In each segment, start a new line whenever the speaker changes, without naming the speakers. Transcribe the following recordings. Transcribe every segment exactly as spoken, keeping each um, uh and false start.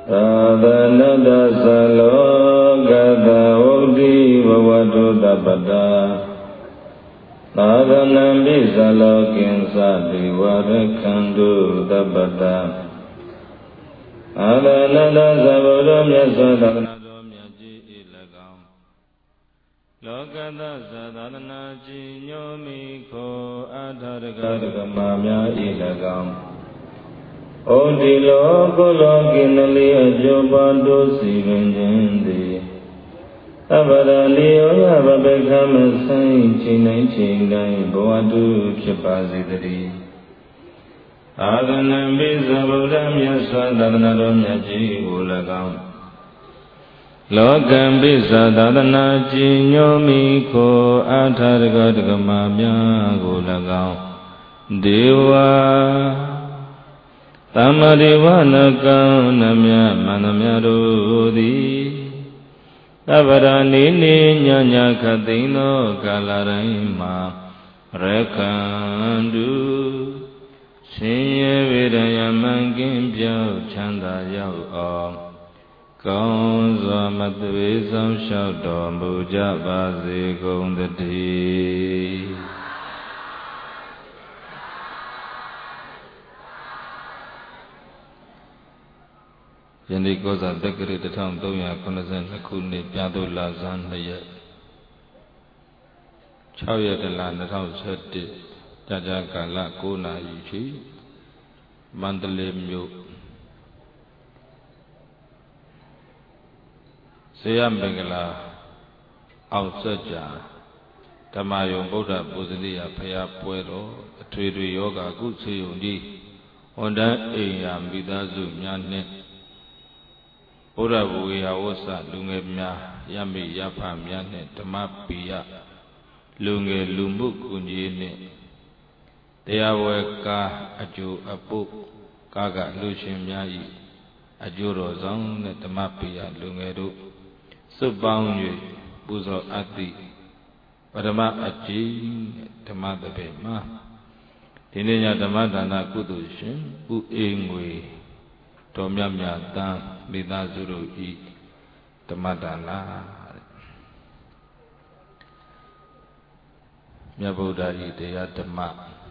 Sadhanata salokata uddhi vavatu tappata Sadhanambi salokin sati varakhantu tappata Sadhanata sabodha myaswadhanata myaji ilagam Lokata sadhana jinyomi ko adharagama mya ilagam Odi loko lokinali ajobado sivanjandi Avarali oya babekama sai chinai chinai bhavatu phipazidari Adhanambi sabodha myaswadhanata myaji ulagam Lokambi sadhana jinyomi ko adharagama mya ulagam Deva Tamadevana namya manamya rodi Avarani nyanya kadino kalarayma Rekhandu Shinye vidaya mangin pyao chanda yao om Kaunza matvisam shaudo muja bazi gundati Yendi kosa dekri tetang toya konasan nakuni pyado lazan naya Chauya dala natang sati Jaja kala kona ichi Mandale myo Seyam bengala Autsaja Tamayong Buddha Buzaniya Paya Puero Atwiri Yoga Kutsi Yundi Onda Eya Midazu Nyane Buddha Buya Wasa Lunge Mya Yami Yapa Myane Tamapiya Lunge Lumbu Kunjini Teyaweka Aju Apu Kaga Lushin Myayi Ajuro Zong Tamapiya Lunge Ru Subang Yu Buzo Ati Padama Aji Tamadabe Ma Tininya Tamadana Kudushin U Ingwe Tomya Myata Midazuru I Tamadana Myabuddha I Deya Dhamma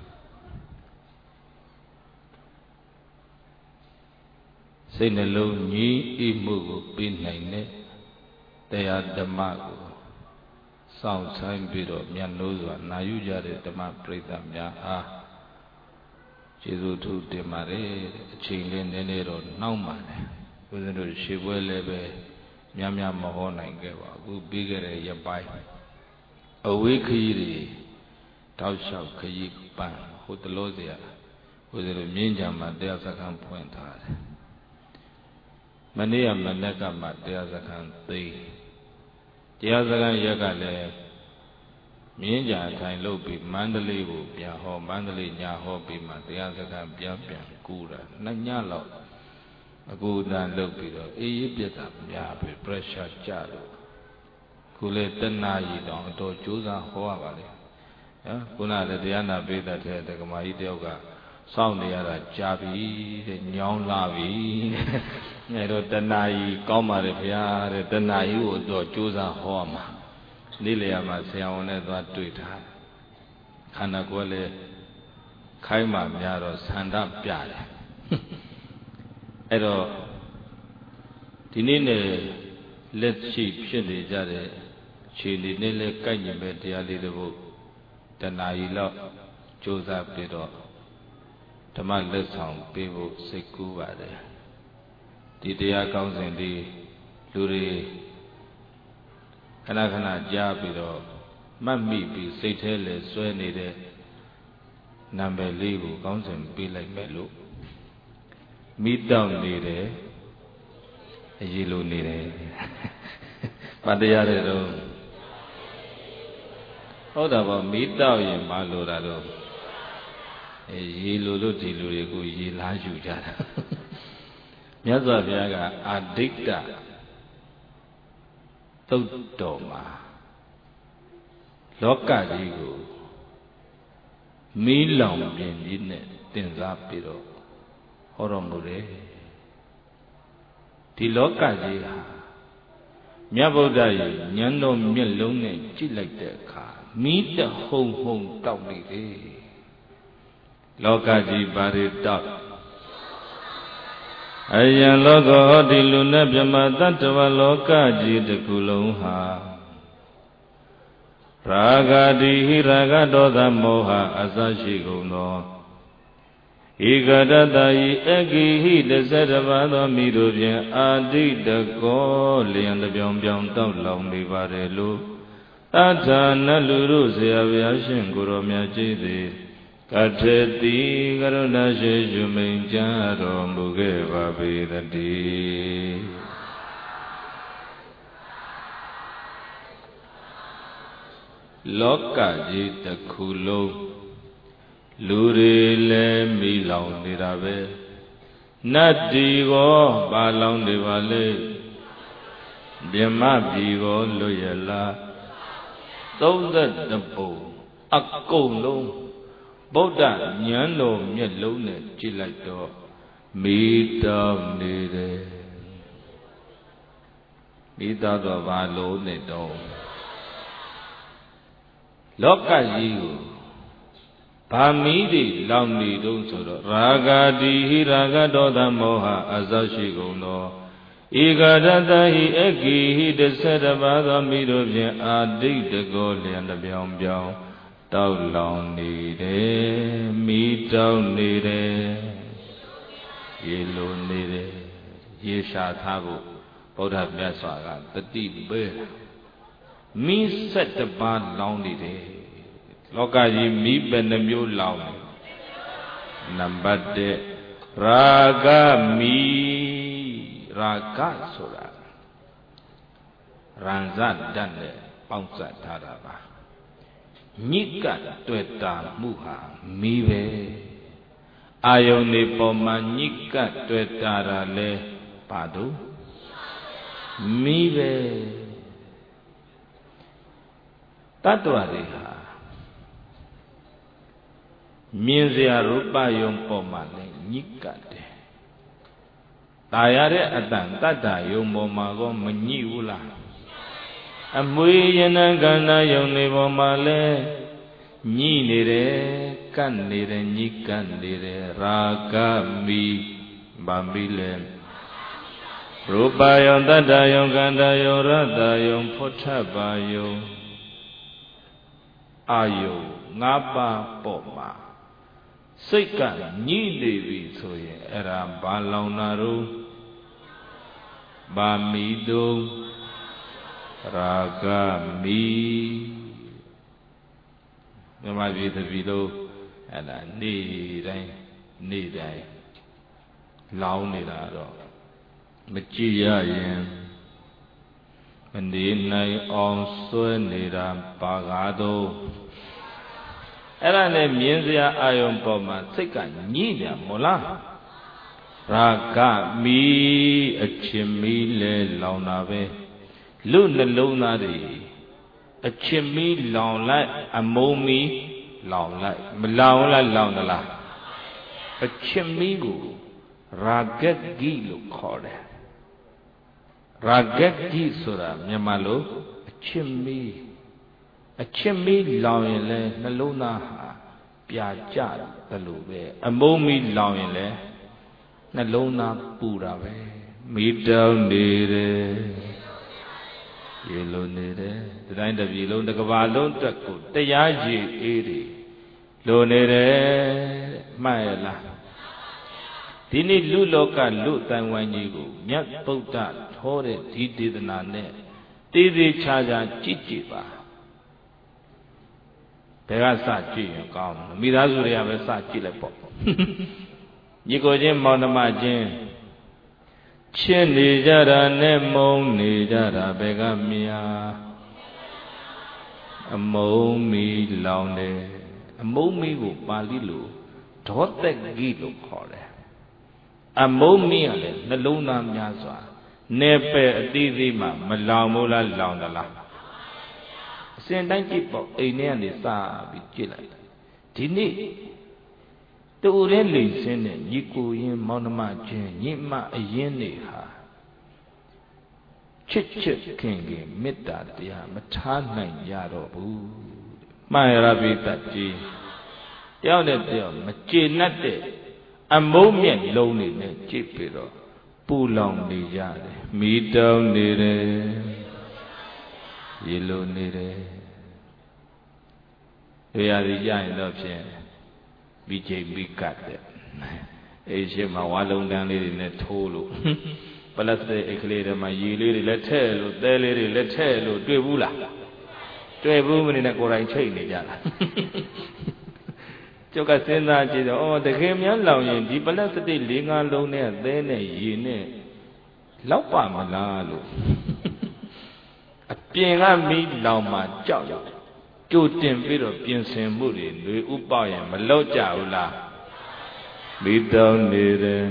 Say Nalong Nyi Imu Pinnaine Deya Dhamma Sound Time Biro Myanozwa Nayu Jare Dhamma Prita Myaha Jesu thu Demare Chingle Nenero Naumane Within she will live Myamya Mahona and Geva who bigger a yabai a week yiri Tau shall Kayik Ban Hotelozia with a Minjama Deazakan Point hard Mania Maneka Mat Deazakan Thee Deazakan Yagale Minja Time Lobi Mandali Yaho Mandali Yaho Bima Deazakan Biapian Kura Nanyalo A good and Lobido Egypta Yapi Pressure Chado Kule Tenayi Don To Juza Hoavali Kuna the Diana Beda the Gamai Yoga Sound the other Jabi the Nyon Lavi Nedo Tenayi Koma the Pia the Tenayi Do Juza Homa Niliama Siaone Tuita Kanagole Kaima Miaro Sanda Piare Edo Dinine let sheep shindi jare Chini Nile Kanyame Dialibu Tanailo Joseph Pido Tama Lesson Pibu Seku Vade Didia Council di Luri Kanakana Jabido Mammi be Satele Swenide Number Libu Council be like Melu Meet down near a yellow near Padayaro. How about meet down in Malorado? A yellow dilugu yilaju jara. Yaza Viaga addicta Totoma Loka Digo Milam in it, Tinzapiro. Horomure ဒီလောကကြီးဟာမြတ်ဗုဒ္ဓရဲ့ဉာဏ်တော်မျက်လုံးနဲ့ကြည့်လိုက်တဲ့အခါမိတဟုံဟုံတောက်နေတယ်လောကကြီးဘာတွေတောက်အယံလောကဟောဒီလူနဲ့မြမတတ္တဝလောကကြီးတစ်ခုလုံးဟာရာဂတိဟိရာဂဒေါသမောဟအစရှိကုန်သောဧကတတယိအဂိဟိတစ္ဆတပါးသောမိတို့ဖြင့်အာတိတကောလျံတပြောင်ပြောင်တောက်လောင်နေပါတယ်လို့တထာနလူတို့ဆရာဗျာရှင်ကိုရောမြတ်ကြီးသည်ကထေတိကရုဏာရှိရှုမိန်ကြားတော်မူခဲ့ပါပေတည်းလောကကြီးတစ်ခုလုံးလူတွေလည်းမိလောင်နေတာပဲနတ်ဒီကောပါလောင်နေပါလေမြမပြီကောလွတ်ရလားသုံးသက်တပုံအကုန်လုံးဗုဒ္ဓဉာဏ်တော်မျက်လုံးနဲ့ကြည့်လိုက်တော့မိတောင်းနေတယ်မိသားတော့ဘာလို့နေတော့လောကကြီးကိုဗာမီတွေလောင်နေတုံးဆိုတော့ရာဂတိဟိရာဂဒေါသမောဟအစရှိကုန်သောဧကတတဟိအဂိဟိတစ္ဆတပါးသောမိတို့ဖြင့်အာတိတကောလျံတပြောင်ပြောင်တောက်လောင်နေတယ်မိတောက်နေတယ်ရေလိုနေတယ်ရေရှာထားဖို့ဗုဒ္ဓမြတ်စွာကတတိပေးမိဆက်တပါးလောင်နေတယ်လောကကြီးမိဘယ်နှမျိုးလောင်လဲနံပါတ်၁ရာဂမိရာဂဆိုတာရံဇတ်တတ်နဲ့ပေါင်းစပ်ထားတာပါညစ်ကတွေ့တာမှုဟာမိပဲအာယုန်နေပေါ်မှာညစ်ကတွေ့တာတာလဲပါတော့မိပဲတတ္တဝါတွေဟာမြင်စရာရူပယုံပေါ်မှာလဲညစ်ကတယ်ตายရတဲ့အတန်တတ္တယုံပေါ်မှာကောမညစ်ဘူးလားအမွေယနကန္နာယုံနေပေါ်မှာလဲညိနေတယ်ကတ်နေတယ်ညိကတ်နေတယ်ရာဂမိဗာမိလဲရူပယုံတတ္တယုံကန္တာယုံရတ္တယုံဖုဋ္ဌပါယုံအာယုံငါးပါးပေါ်မှာစိတ်ကညိနေပြီဆိုရင်အဲ့ဒါဘာလောင်တာတော့ဗာမိတုံရာဂမိမြမပြည်တပြည်လုံးအဲ့ဒါနေ့တိုင်းနေ့တိုင်းလောင်နေတာတော့မကြည့်ရရင်မနေနိုင်အောင်ဆွဲနေတာပါကားတော့အဲ့ဒါနဲ့မြင်စရာအာယုံပေါ်မှာစိတ်ကညှိတယ်မို့လားရာဂမိအချင်းမီလဲလောင်တာပဲလူနှလုံးသားတွေအချင်းမီလောင်လိုက်အမုံမီလောင်လိုက်မလောင်လားလောင်သလားအချင်းမီကိုရာဂဂိလို့ခေါ်တယ်ရာဂဂိဆိုတာမြန်မာလိုအချင်းမီအချင်းမီလောင်ရင်လဲနှလုံးသားဟာပြာကျတယ်လို့ပဲအမုံမီလောင်ရင်လဲနှလုံးသားပူတာပဲမိတောင်းနေတယ်ရေလိုနေတယ်ဒီတိုင်းတစ်ပြည်လုံးတစ်ကမ္ဘာလုံးတက်ကိုတရားရည်အေးတွေလိုနေတယ်မှတ်ရလားဒီနေ့လူလောကလူတန်ဝိုင်းကြီးကိုမြတ်ဗုဒ္ဓထောတဲ့ဒီဒေသနာနဲ့တေးသေးချာချာကြည့်ကြည့်ပါဘယ်ကစကြည့်ရင်ကောင်းလဲမိသားစုတွေကပဲစကြည့်လိုက်ပေါ့ညီကိုချင်းမောင်နှမချင်းချစ်နေကြတာနဲ့မုန်းနေကြတာဘယ်ကမြာအမုံမီလောင်တယ်အမုံမီကိုပါဠိလိုဒေါသဂိလို့ခေါ်တယ်အမုံမီကလည်းနှလုံးသားများစွာနေပဲ့အသီးသီးမှမလောင်ဘူးလားလောင်သလားအစဉ်တိုင်းကြည့်ပေါ့အိမ်ထဲကနေစပြီးကြည့်လိုက်ဒီနေ့တူရဲလိမ့်စင်းတဲ့ညီကိုရင်မောင်နှမချင်းညီမအရင်နေဟာချစ်ချစ်ခင်ခင်မေတ္တာတရားမထားနိုင်ကြတော့ဘူးမှန်ရပြီတတ်ကြီးတယောက်နဲ့တယောက်မကျေနပ်တဲ့အမုန်းမြတ်လုံးနေနဲ့ကြည့်ပြီးတော့ပူလောင်နေကြတယ်မိတောင်းနေတယ်ရေလိုနေတယ်ဒီရည်ကြရင်တော့ဖြင့်မိချိန်မိကတ်တဲ့အေးရှိမှဝါလုံးတန်းလေးတွေနဲ့ထိုးလို့ပလတ်စတစ်အိတ်ကလေးတွေမှာရေလေးတွေလက်ထဲလို့သဲလေးတွေလက်ထဲလို့တွေ့ဘူးလားတွေ့ဘူးမနေနဲ့ကိုယ်တိုင်ချိတ်နေကြတာကျုပ်ကစဉ်းစားကြည့်တော့အော်တကယ်များလောင်ရင်ဒီပလတ်စတစ်လေးငါးလုံးနဲ့သဲနဲ့ရေနဲ့လောက်ပါမလားလို့အပြင်ကမိလောင်မှကြောက်ရောက်ကြိုတင်ပြီးတော့ပြင်ဆင်မှုတွေလွေဥပေါရင်မလောက်ကြဘူးလားမိတောင်းနေတယ်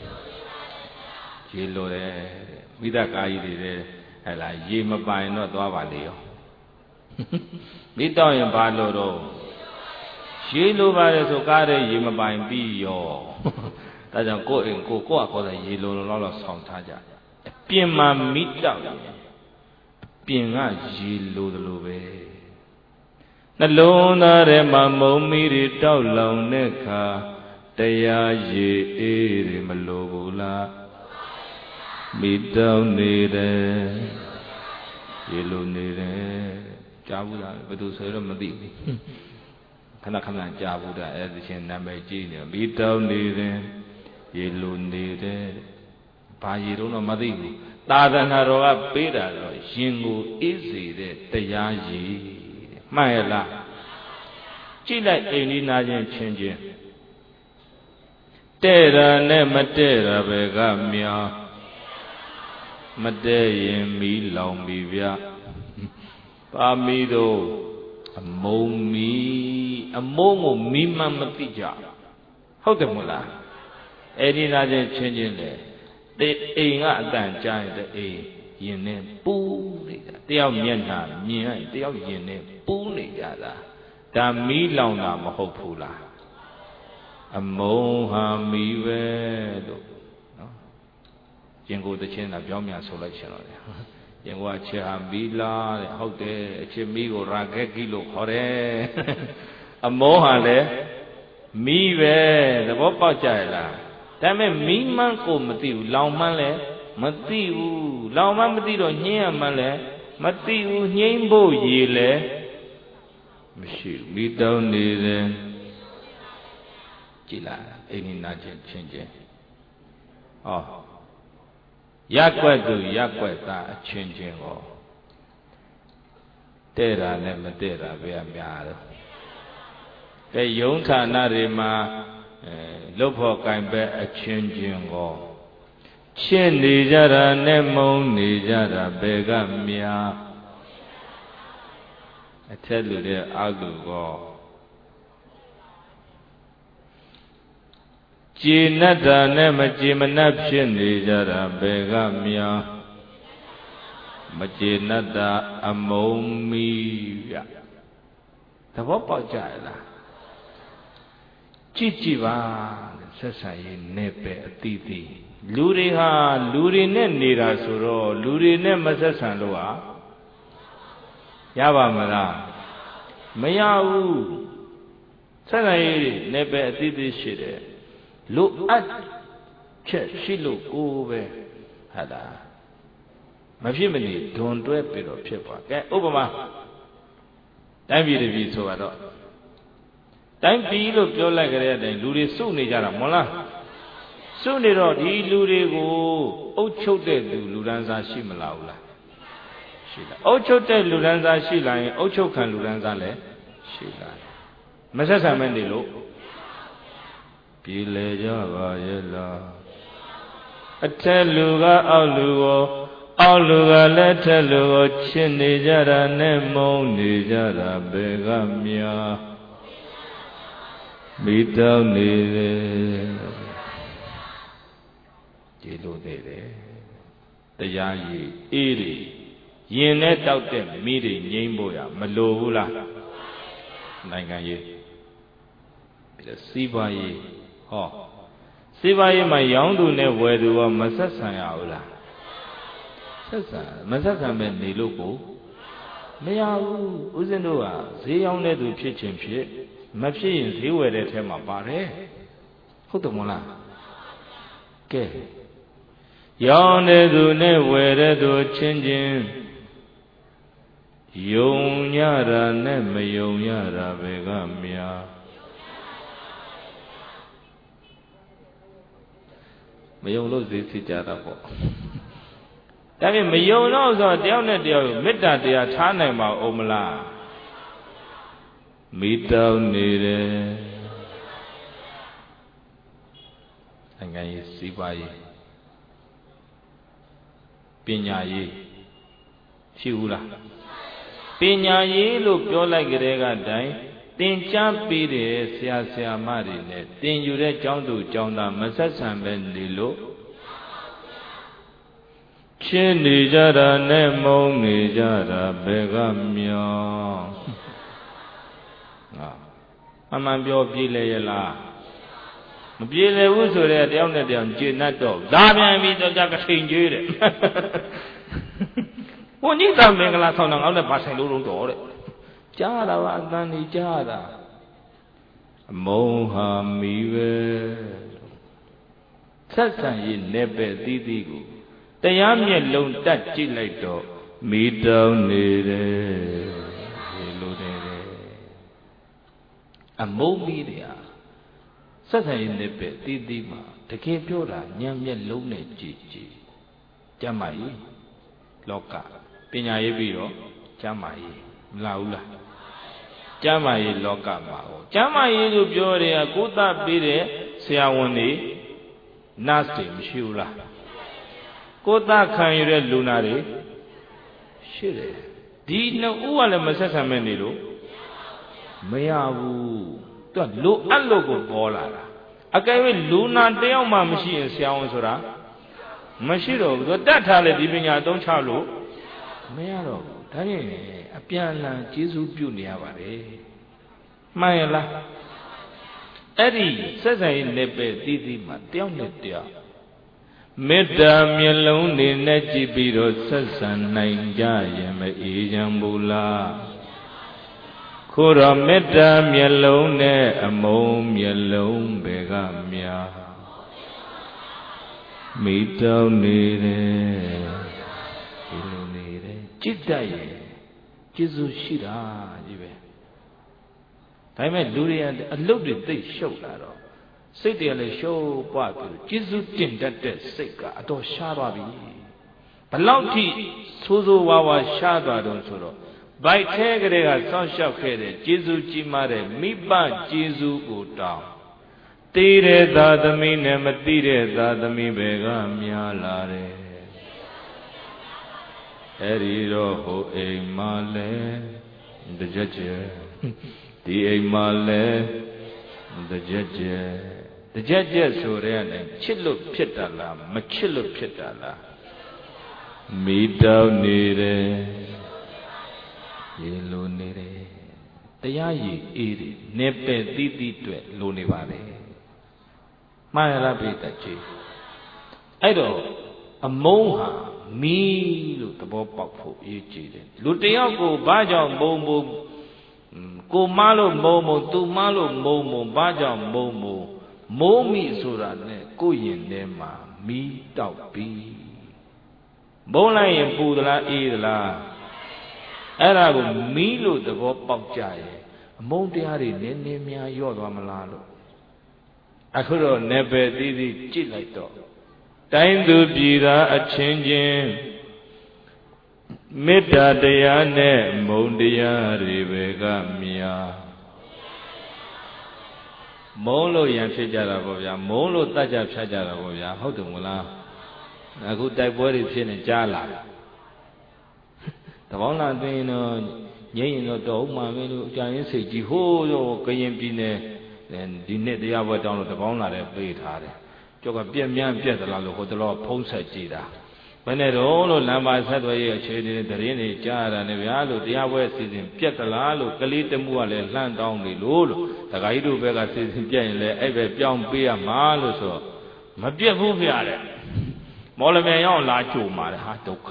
ရေလိုတယ်မိသားကာကြီးတွေတဲ့ဟဲ့လားရေမပိုင်တော့သွားပါလေရောမိတောင်းရင်ဘာလို့တော့ရေလိုပါတယ်ဆိုကားတဲ့ရေမပိုင်ပြီးရောဒါကြောင့်ကိုယ့်အိမ်ကိုကိုယ့်အခေါ်တဲ့ရေလိုလိုတော့ဆောင်းထားကြအပြင်မှာမိတောင်းရင်အပြင်ကရေလိုတယ်လို့ပဲနှလုံးသားထဲမှာမုံမီတွေတောက်လောင်တဲ့ခါတရားရေအေးတွေမလိုဘူးလားမိတောင်းနေတယ်ရေလိုနေတယ်ကြားဘူးလားဘယ်သူဆိုတော့မသိဘူးခဏခဏကြားဘူးတာအဲ့ဒီချင်းနာမည်ကြီးနေမိတောင်းနေတယ်ရေလိုနေတယ်ဘာရေတော့မသိဘူးသာသနာတော်ကပေးတာတော့ရင်ကိုအေးစေတဲ့တရားရည်မှန်ရလားကြည့်လိုက်အိမ်ဒီနာချင်းချင်းချင်းတဲ့တာနဲ့မတဲ့တာပဲကမြောင်မတဲ့ရင်မီးလောင်ပြီဗျပါမီတို့အမုံမီအမုံကိုမီးမှမသိကြဟုတ်တယ်မို့လားအဲ့ဒီနာချင်းချင်းချင်းလေတဲ့အိမ်ကအတန်ကြားရင်တဲ့အိမ်ရင်နဲ့ပူးနေတာတယောက်မျက်နှာမြင်ရင်တယောက်ရင်နဲ့ပူးနေကြတာဒါမီးလောင်တာမဟုတ်ဘူးလားအမုံဟာမီးပဲလို့နော်ရင်ကိုတချင်းတာပြောင်းမြန်ဆိုလိုက်ရှင်တော့တယ်ရင်ကိုအချစ်ဟာမီးလားတဲ့ဟုတ်တယ်အချစ်မီးကိုရာဂက်ကြီးလို့ခေါ်တယ်အမုံဟာလည်းမီးပဲသဘောပေါက်ကြရလားဒါပေမဲ့မီးမှန်းကိုမသိဘူးလောင်မှန်းလည်းမသိဘူးလောင်မှန်းမသိတော့ညှင်းရမှန်းလည်းမသိဘူးညှိမ့်ဖို့ရည်လည်းမရှိဘူးမိတောင်းနေတယ်ကြည်လားအိမ်နီနာချင်းချင်းချင်းဟောရက်ွက်သူရက်ွက်သားအချင်းချင်းဟောတဲ့တာနဲ့မတဲ့တာပဲအများတော့ကဲယုံဌာနတွေမှာအဲလုတ်ဖို့ကင်ပဲအချင်းချင်းဟောချစ်နေကြတာနဲ့မုန်းနေကြတာဘယ်ကများအထက်လူတဲ့အာဟုကောကျေနပ်တာနဲ့မကျေမနပ်ဖြစ်နေကြတာဘယ်ကများမကျေနပ်တာအမုံမီဗျသဘောပေါက်ကြရလားကြည့်ကြည့်ပါဆက်ဆံရေးနဲ့ပဲအတိအသိလူတွေဟာလူတွေနဲ့နေတာဆိုတော့လူတွေနဲ့မဆက်ဆံလို့ဟာရပါမလားမရဘူးဆက်ဆံရေးနဲ့ပဲအတိအသိရှိတယ်လူအပ်ချက်ရှိလို့ကိုပဲဟာလားမဖြစ်မနေဒွန်တွဲပြီးတော့ဖြစ်သွားကဲဥပမာတိုင်းပြည်တပြည်ဆိုတော့တိုင်းပြည်လို့ပြောလိုက်ကြတဲ့အတိုင်းလူတွေစုနေကြတာမဟုတ်လားစုနေတော့ဒီလူတွေကိုအုပ်ချုပ်တဲ့လူလူဒန်းစားရှိမလားဘူးလားရှိလားအုပ်ချုပ်တဲ့လူဒန်းစားရှိလာရင်အုပ်ချုပ်ခံလူဒန်းစားလည်းရှိလာမဆက်ဆံမဲ့နေလို့ပြည်လေကြပါရဲ့လားအထက်လူကအောက်လူကိုအောက်လူကလည်းထက်လူကိုချစ်နေကြတာနဲ့မုန်းနေကြတာဘယ်ကများမိတောင်းနေတယ်ကြည်လို့နေတယ်တရားရည်အေးတွေရင်နဲ့တောက်တဲ့မိတွေငြိမ်းဖို့ရမလိုဘူးလားနိုင်ငံရေးပြီးတော့စီးပွားရေးဟောစီးပွားရေးမှာရောင်းသူနဲ့ဝယ်သူကမဆက်ဆံရဘူးလားဆက်ဆံမဆက်ဆံမဲ့နေလို့ကိုမရဘူးဦးဇင်းတို့ကဈေးရောင်းတဲ့သူဖြစ်ချင်းဖြစ်မဖြစ်ရင်ဈေးဝယ်တဲ့ထဲမှာပါတယ်ဟုတ်တယ်မလားကဲရောင်းတဲ့သူနဲ့ဝယ်တဲ့သူချင်းချင်းယုံညတာနဲ့မယုံညတာပဲကများမယုံလို့ဈေးဖြစ်ကြတာပေါ့ဒါပြင်မယုံတော့ဆိုတယောက်နဲ့တယောက်မေတ္တာတရားထားနိုင်ပါဦးမလားမိတောင်းနေတယ်အငြိမ်းစီးပွားရေးပညာရေးရှိဘူးလားပညာရေးလို့ပြောလိုက်ကြတဲ့ကတိုင်သင်ကြားပေးတဲ့ဆရာဆရာမတွေနဲ့သင်ယူတဲ့ကျောင်းသူကျောင်းသားမဆက်ဆံပဲနေလို့ချင်းနေကြတာနဲ့မုန်းနေကြတာဘယ်ကမြောင်ဟာအမှန်ပြောပြေးလေရလားမပြေးလေဘူးဆိုတဲ့တယောက်နဲ့တယောက်ကျေနပ်တော့ဒါပြန်ပြီးတော့ကြကထိန်ကျွေးတဲ့ဘုန်းကြီးသမင်္ဂလာဆောင်တော့အောက်နဲ့ပါဆိုင်လို့တော့တဲ့ကြားတာပါအတန်ကြီးကြားတာအမုန်းဟာမီပဲဆက်ဆံရေးနဲ့ပဲသီးသီးကိုတရားမျက်လုံးတက်ကြည့်လိုက်တော့မိတောင်းနေတယ်ဒီလိုနေတယ်အမုန်းပြီးတယ်ဆက်ဆံရေးနဲ့ပဲသီးသီးမှာတကယ်ပြောတာညံမျက်လုံးနဲ့ကြည့်ကြည့်ကြမ်းပါ၏လောကပညာရေးပြီးတော့ကျမ်းမာရေးမလာဘူးလားကျမ်းမာရေးလောကမှာဟောကျမ်းမာရေးလို့ပြောတယ်ကကိုယ်သားပြီးတဲ့ဆရာဝန်တွေ nurse တွေမရှိဘူးလားကိုယ်သားခံရတဲ့လူနာတွေရှိတယ်ဒီနှစ်ဦးကလည်းမဆက်ဆံမဲ့နေလို့မရဘူးသူကလိုအပ်လို့ကိုပေါ်လာတာအကယ်၍လူနာတယောက်မှမရှိရင်ဆရာဝန်ဆိုတာမရှိတော့ဘူးသူတတ်ထားလေဒီပညာအသုံးချလို့မရတော့ဘူးဒါရင်အပြန်အလှန်ကျေးဇူးပြုနေရပါတယ်မှန်ရလားအဲ့ဒီဆက်ဆံရေးနဲ့ပဲတည်တည်မှတယောက်နဲ့တယောက်မေတ္တာမျက်လုံးတွေနဲ့ကြည့်ပြီးတော့ဆက်ဆံနိုင်ကြရင်မအေးချမ်းဘူးလားခိုးတော့မေတ္တာမျက်လုံးနဲ့အမုန်းမျက်လုံးပဲကများမိတောင်းနေတယ်ဒီလိုနေတယ်จิตတတ်ရဲ့ကျေးဇူးရှိတာကြီးပဲဒါပေမဲ့လူတွေအလုတ်တွေသိရှုပ်လာတော့စိတ်တွေကလည်းရှုပ်ပွားပြီးကျေးဇူးတင်တတ်တဲ့စိတ်ကအတော်ရှားသွားပြီဘလောက်ထိဆိုးဆိုးဝါးဝါရှားသွားတော့ဆိုတော့ဗိုက်ထဲကလေးကစောင့်ရှောက်ခဲ့တဲ့ကျေးဇူးကြီးမားတဲ့မိဘကျေးဇူးကိုတောင်းသိတဲ့သာသမီနဲ့မသိတဲ့သာသမီပဲကများလာတယ်အဲ့ဒီတော့ဟိုအိမ်မှာလဲတကြက်ကြဲဒီအိမ်မှာလဲတကြက်ကြဲတကြက်ကြဲဆိုတဲ့နဲ့ချစ်လို့ဖြစ်တာလားမချစ်လို့ဖြစ်တာလားမိတောင်းနေတယ်ရေလိုနေတယ်တရားရည်အေးတယ်နေပဲ့တီးတီးတွေ့လိုနေပါလေမှားရလားပိတ္တကြီးအဲ့တော့အမုန်းဟာမီးလို့သဘောပေါက်ဖို့အရေးကြီးတယ်လူတယောက်ကိုဘာကြောင့်မုံမုံကိုမလို့မုံမုံသူမလို့မုံမုံဘာကြောင့်မုံမုံမိုးမိဆိုတာနဲ့ကိုယ့်ရင်ထဲမှာမီးတောက်ပြီးမုံလိုက်ရင်ပူသလားအေးသလားအဲ့ဒါကိုမီးလို့သဘောပေါက်ကြရဲ့အမုန်းတရားတွေနည်းနည်းများညော့သွားမလားလို့အခုတော့နေပဲသီးသီးကြည့်လိုက်တော့တိုင်းသူပြည်သားအချင်းချင်းမေတ္တာတရားနဲ့မုန်းတရားတွေပဲကများမုန်းလို့ရန်ဖြစ်ကြတာပေါ့ဗျာမုန်းလို့တတ်ကြဖြတ်ကြတာပေါ့ဗျာဟုတ်တယ်မလားအခုတိုက်ပွဲတွေဖြစ်နေကြားလာတပေါင်းလာသိရင်တော့ငြိမ့်ရင်တော့တော်မှမင်းတို့အကြရင်စိတ်ကြီးဟိုးရောကရင်ပြည်နယ်ဒီနှစ်တရားပွဲတောင်းလို့တပေါင်းလာတယ်ပေးထားတယ်ကျောက်ကပြက်မြန်းပြက်သလားလို့ဟိုတလောဖုံးဆက်ကြည့်တာဘယ်နဲ့တော့လို့လမ်းပါဆက်သွယ်ရေးအခြေအနေတရင်တွေကြားရတာနဲ့ဗျာလို့တရားပွဲစီစဉ်ပြက်သလားလို့ကလေးတမှုကလည်းလှမ်းတောင်းနေလို့လို့တခါကြီးတို့ဘက်ကစီစဉ်ပြက်ရင်လည်းအဲ့ပဲပြောင်းပေးရမှာလို့ဆိုမပြက်ဘူးဗျာတဲ့မော်လမြိုင်ရောက်လာကြိုမှာလေဟာဒုက္ခ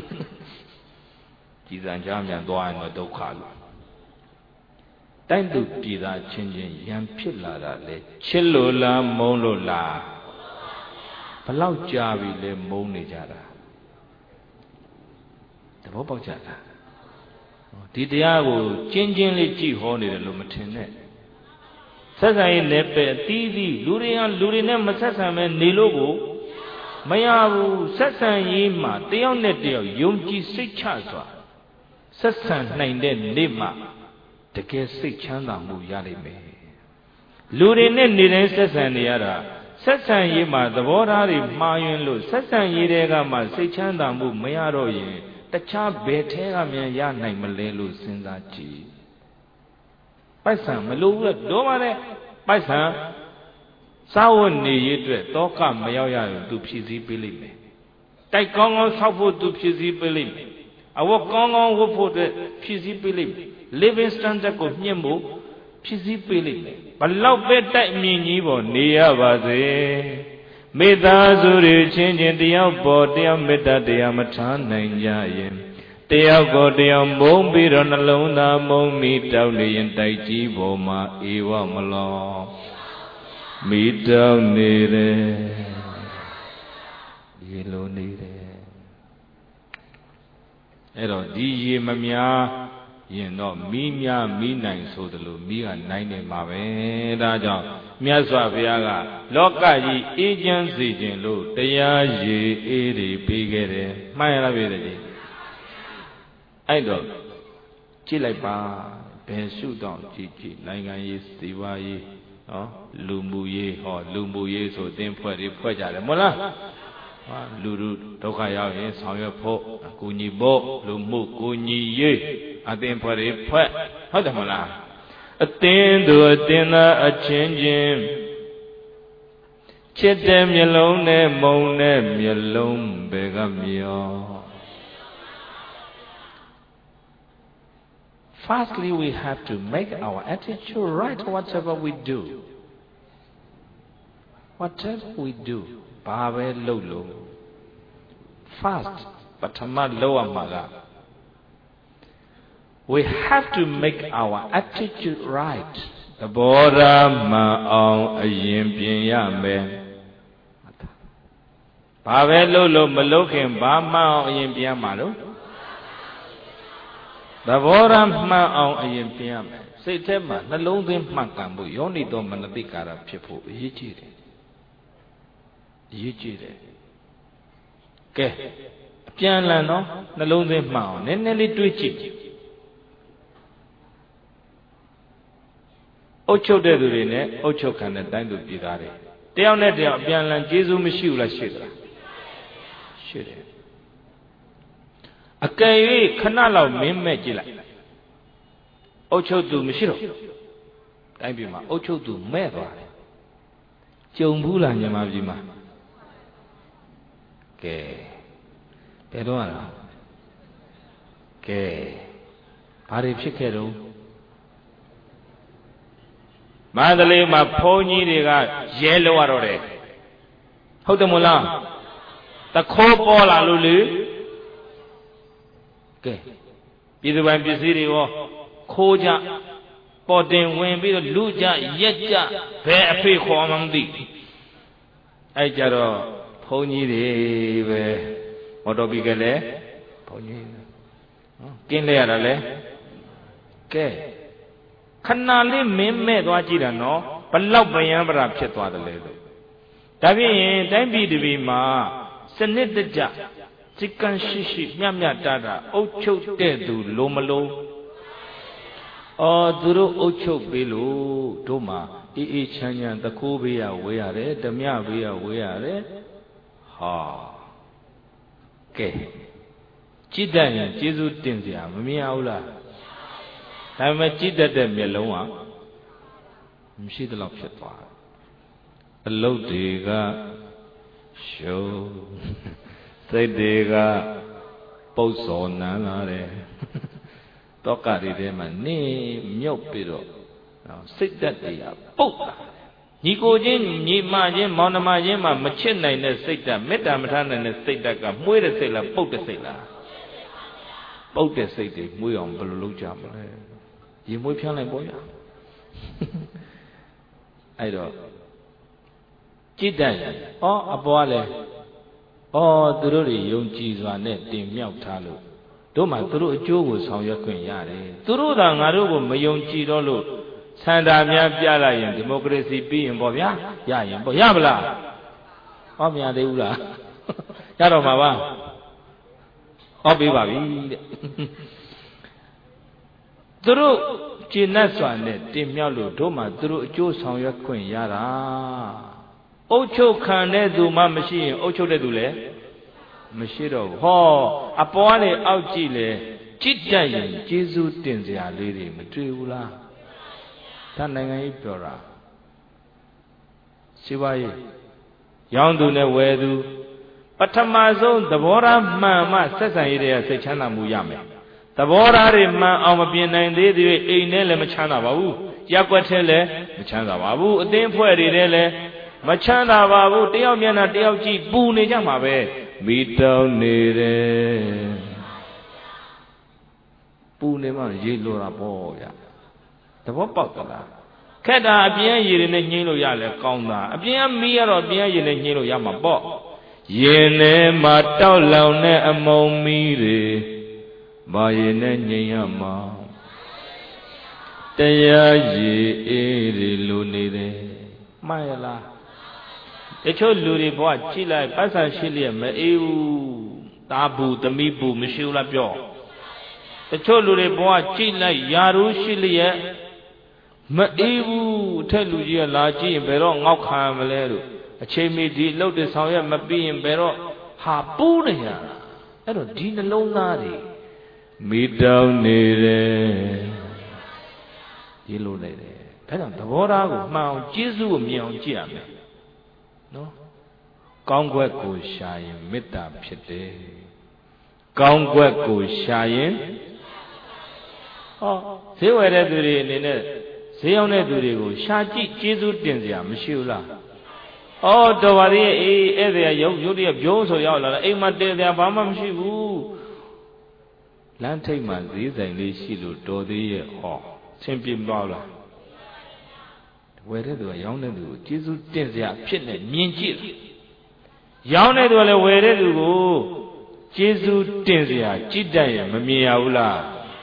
ကြည်စံကြမ်းပြန်သွားရင်တော့ဒုက္ခလို့တိုင်းသူပြည်သားချင်းချင်းရံဖြစ်လာတာလေချစ်လို့လားမုန်းလို့လားဘလောက်ကြာပြီလဲမုန်းနေကြတာသဘောပေါက်ကြလားဒီတရားကိုကျင်းချင်းလေးကြည့်ဟောနေတယ်လို့မထင်နဲ့ဆက်ဆံရေးလည်းပဲအသီးသီးလူတွေကလူတွေနဲ့မဆက်ဆံမဲနေလို့ကိုမရဘူးဆက်ဆံရေးမှာတယောက်နဲ့တယောက်ယုံကြည်စိတ်ချစွာဆက်ဆံနိုင်တဲ့နေ့မှတကယ်စိတ်ချမ်းသာမှုရလိမ့်မယ်လူတွေနဲ့နေတိုင်းဆက်ဆံနေရတာဆက်ဆံရေးမှာသဘောထားတွေမှားယွင်းလို့ဆက်ဆံရေးတွေကမှစိတ်ချမ်းသာမှုမရတော့ရင်တခြားဘယ်ထဲကမြန်ရနိုင်မလဲလို့စဉ်းစားကြည့်ပိုက်ဆံမလိုဘူးတော့ပါနဲ့ပိုက်ဆံစာဝတ်နေရေးအတွက်တောကမရောက်ရရင်သူဖြည့်ဆည်းပေးလိမ့်မယ်တိုက်ကောင်းကောင်းဆောက်ဖို့သူဖြည့်ဆည်းပေးလိမ့်မယ်အဝတ်ကောင်းကောင်းဝတ်ဖို့အတွက်ဖြည့်ဆည်းပေးလိမ့်မယ် living standard ကိုမြင့်ဖို့ဖြည့်ဆည်းပေးလိမ့်မယ်ဘလောက်ပဲတိုက်အမြင့်ကြီးပေါ်နေရပါစေမေတ္တာစုရချင်းချင်းတယောက်ပေါ်တယောက်မေတ္တာတရားမထားနိုင်ကြရင်တယောက်ကိုတယောက်မုန်းပြီးတော့နှလုံးသားမုန်းမိတောက်နေရင်တိုက်ကြီးပေါ်မှာအေဝမလောမိတောက်နေတယ်ရေလိုနေတယ်အဲ့တော့ဒီရေမများရင်တော့မိများမိနိုင်ဆိုသလိုမိကနိုင်နေမှာပဲဒါကြောင့်မြတ်စွာဘုရားကလောကကြီးအေးချမ်းစေခြင်းလို့တရားရေအေးတွေပေးခဲ့တယ်မှန်ရလားပြည်တယ်ကြီးအဲ့တော့ကြည့်လိုက်ပါဘယ်ရှုတော့ကြည့်ကြည့်နိုင်ငံရေးစီးပွားရေးနော်လူမှုရေးဟောလူမှုရေးဆိုသင်ဖွဲ့တွေဖွဲ့ကြတယ်မဟုတ်လားဟာလူလူဒုက္ခရောက်ရင်ဆောင်ရွက်ဖို့အကူညီဖို့လူမှုကူညီရေးအသင်ဖွဲ့တွေဖွဲ့ဟုတ်တယ်မလားအသင်သူအသင်သားအချင်းချင်းချစ်တဲ့မျက်လုံးနဲ့မုံတဲ့မျက်လုံးဘယ်ကမျော Firstly, we have to make our attitude right whatever we do. Whatever we do, babe lolo. First, patama loa maga. We have to make our attitude right. The border ma on a yin bin ya me. Babe lolo malokin ba ma on a yin bin malo. သဘောရမှန်အောင်အရင်ပြင်ရမယ်စိတ်ထဲမှာနှလုံးသွင်းမှန်ကန်ဖို့ယောနိတော်မနတိကာရဖြစ်ဖို့အရေးကြီးတယ်အရေးကြီးတယ်ကဲအပြန်လန်တော့နှလုံးသွင်းမှန်အောင်နည်းနည်းလေးတွေးကြည့်အုတ်ချုပ်တဲ့သူတွေနဲ့အုတ်ချုပ်ခံတဲ့တိုင်းသူပြည်သားတွေတယောက်နဲ့တယောက်အပြန်လန်ကျေးဇူးမရှိဘူးလားရှိသလားရှိတယ်အကယ်၍ခဏလောက်မင်းမဲ့ကြည့်လိုက်အုတ်ချုပ်သူမရှိတော့တိုင်းပြည်မှာအုတ်ချုပ်သူမဲ့သွားတယ်ကြုံဘူးလားညီမပြည်မှာကဲဘယ်တော့ရအောင်ကဲဘာတွေဖြစ်ခဲ့တော့မန္တလေးမှာဘုန်းကြီးတွေကရဲလို့ရတော့တယ်ဟုတ်တယ်မို့လားတခိုးပေါ်လာလို့လေကဲပြည်သူပိုင်ပစ္စည်းတွေရောခိုးကြပေါ်တင်ဝင်ပြီးတော့လူကြရက်ကြဘယ်အဖေခေါ်မှမသိအဲ့ကြတော့ဘုန်းကြီးတွေပဲမော်တော်ဘီကလည်းဘုန်းကြီးကင်းလဲရတာလေကဲခဏလေးမင်းမဲ့သွားကြည့်တာနော်ဘလောက်ပယံပရာဖြစ်သွားတယ်လေလို့ဒါဖြင့်ရင်တိုင်းပြည်တစ်ပြည်မှာစနစ်တကျစိတ်ကန်းရှိရှိမြတ်မြတ်တာတာအုတ်ချုပ်တဲ့သူလိုမလို့အော်သူတို့အုတ်ချုပ်ပေးလို့တို့မှာအေးအေးချမ်းချမ်းတခိုးပေးရဝေးရတယ်ဓမြပေးရဝေးရတယ်ဟာကဲကြည်တတ်ရင်ကျေးဇူးတင်စရာမမြင်ဘူးလားဒါပေမဲ့ကြည်တတ်တဲ့မျက်လုံးကမရှိသလောက်ဖြစ်သွားအလုတ်တွေကရှုံးစိတ်တွေကပုတ်စော်နန်းလာတယ်တောကတွေထဲမှာနေမြုပ်ပြီးတော့စိတ်သက်တွေကပုတ်လာညီကိုချင်းညီမချင်းမောင်နှမချင်းမှမချစ်နိုင်တဲ့စိတ်ဓာတ်မေတ္တာမထားနိုင်တဲ့စိတ်ဓာတ်ကမှုေးတဲ့စိတ်လားပုတ်တဲ့စိတ်လားပုတ်တဲ့စိတ်တွေမှုေးအောင်ဘယ်လိုလုပ်ကြမလဲရင်မွေးဖြန်းလိုက်ပေါ့ဗျာအဲ့တော့จิตတတ်ရင်ဩအပွားလဲဩသူတို့တွေယုံကြည်စွာနဲ့တင်မြောက်ထားလို့တို့မှသူတို့အကျိုးကိုဆောင်ရွက်ခွင့်ရတယ်သူတို့သာငါတို့ကိုမယုံကြည်တော့လို့ဆန္ဒများပြလိုက်ရင်ဒီမိုကရေစီပြီးရင်ပေါ့ဗျာရရင်ပေါ့ရမလားဟောမရသေးဘူးလားရတော့မှာပါဟောပေးပါပြီတဲ့သူတို့ကျင့်တ်စွာနဲ့တင်မြောက်လို့တို့မှသူတို့အကျိုးဆောင်ရွက်ခွင့်ရတာအုတ်ချုပ်ခံတဲ့သူမှမရှိရင်အုတ်ချုပ်တဲ့သူလည်းမရှိတော့ဘူးဟောအပေါ်ကနေအောက်ကြည့်လေจิตတတ်ရင်ကျေးဇူးတင်စရာလေးတွေမတွေ့ဘူးလားဒါနိုင်ငံကြီးပြောတာစီးပွားရေးရောင်းသူနဲ့ဝယ်သူပထမဆုံးသဘောထားမှန်မှဆက်ဆံရေးတွေကစိတ်ချမ်းသာမှုရမယ်သဘောထားတွေမှန်အောင်မပြင်နိုင်သေးသေးအိမ်နဲ့လည်းမချမ်းသာပါဘူးရက်ွက်ထဲလည်းမချမ်းသာပါဘူးအသင်းဖွဲ့တွေထဲလည်းမချမ်းသာပါဘူးတယောက်မျက်နှာတယောက်ကြည့်ပူနေကြမှာပဲမိတောင်းနေတယ်ပူနေမှရေလိုတာပေါ့ဗျာသဘောပေါက်သလားခက်တာအပြင်းရေတွေနဲ့ညှင်းလို့ရလဲကောင်းတာအပြင်းမီးရတော့အပြင်းရေနဲ့ညှင်းလို့ရမှာပေါ့ရင်ထဲမှာတောက်လောင်တဲ့အမုံမီးတွေဘာရင်နဲ့ညှင်းရမှာတရားရည်အေးတွေလိုနေတယ်မှန်ရလားတချို့လူတွေဘဝကြည့်လိုက်ပတ်စံရှိလျက်မအေးဘူးတာဘူးသမီးဘူးမရှိဘူးလားပြောတချို့လူတွေဘဝကြည့်လိုက်ယာရူးရှိလျက်မအေးဘူးအထက်လူကြီးကလာကြည့်ရင်ဘယ်တော့ငေါက်ခံမလဲလို့အချိန်မီဒီလှုပ်တဲ့ဆောင်ရွက်မပြီးရင်ဘယ်တော့ဟာပူးနေရတာအဲ့တော့ဒီနှလုံးသားတွေမိတောင်းနေတယ်ဒီလိုနေတယ်ဒါကြောင့်သဘောထားကိုမှန်အောင်ကျေးဇူးကိုမြင်အောင်ကြည့်ရမယ်နော်ကောင်းကွက်ကိုရှာရင်မေတ္တာဖြစ်တယ်ကောင်းကွက်ကိုရှာရင်ဟောဈေးဝယ်တဲ့သူတွေအနေနဲ့ဈေးရောက်တဲ့သူတွေကိုရှာကြည့်ကျေးဇူးတင်စရာမရှိဘူးလားဩတော်ပါသေးအေးအဲ့ဒါရုပ်ရုပ်တည်းဘိုးဆိုရောက်လာတယ်အိမ်မှာတည်တယ်ဘာမှမရှိဘူးလမ်းထိပ်မှာဈေးဆိုင်လေးရှိလို့တော်သေးရဲ့ဟောဆင်ပြေမသွားလားဝယ်တဲ့သူကရောင်းတဲ့သူကိုကျေးဇူးတင်စရာဖြစ်နေမြင်ကြည့်ရောင်းတဲ့သူကလည်းဝယ်တဲ့သူကိုကျေးဇူးတင်စရာကြည်တတ်ရင်မမြင်ရဘူးလား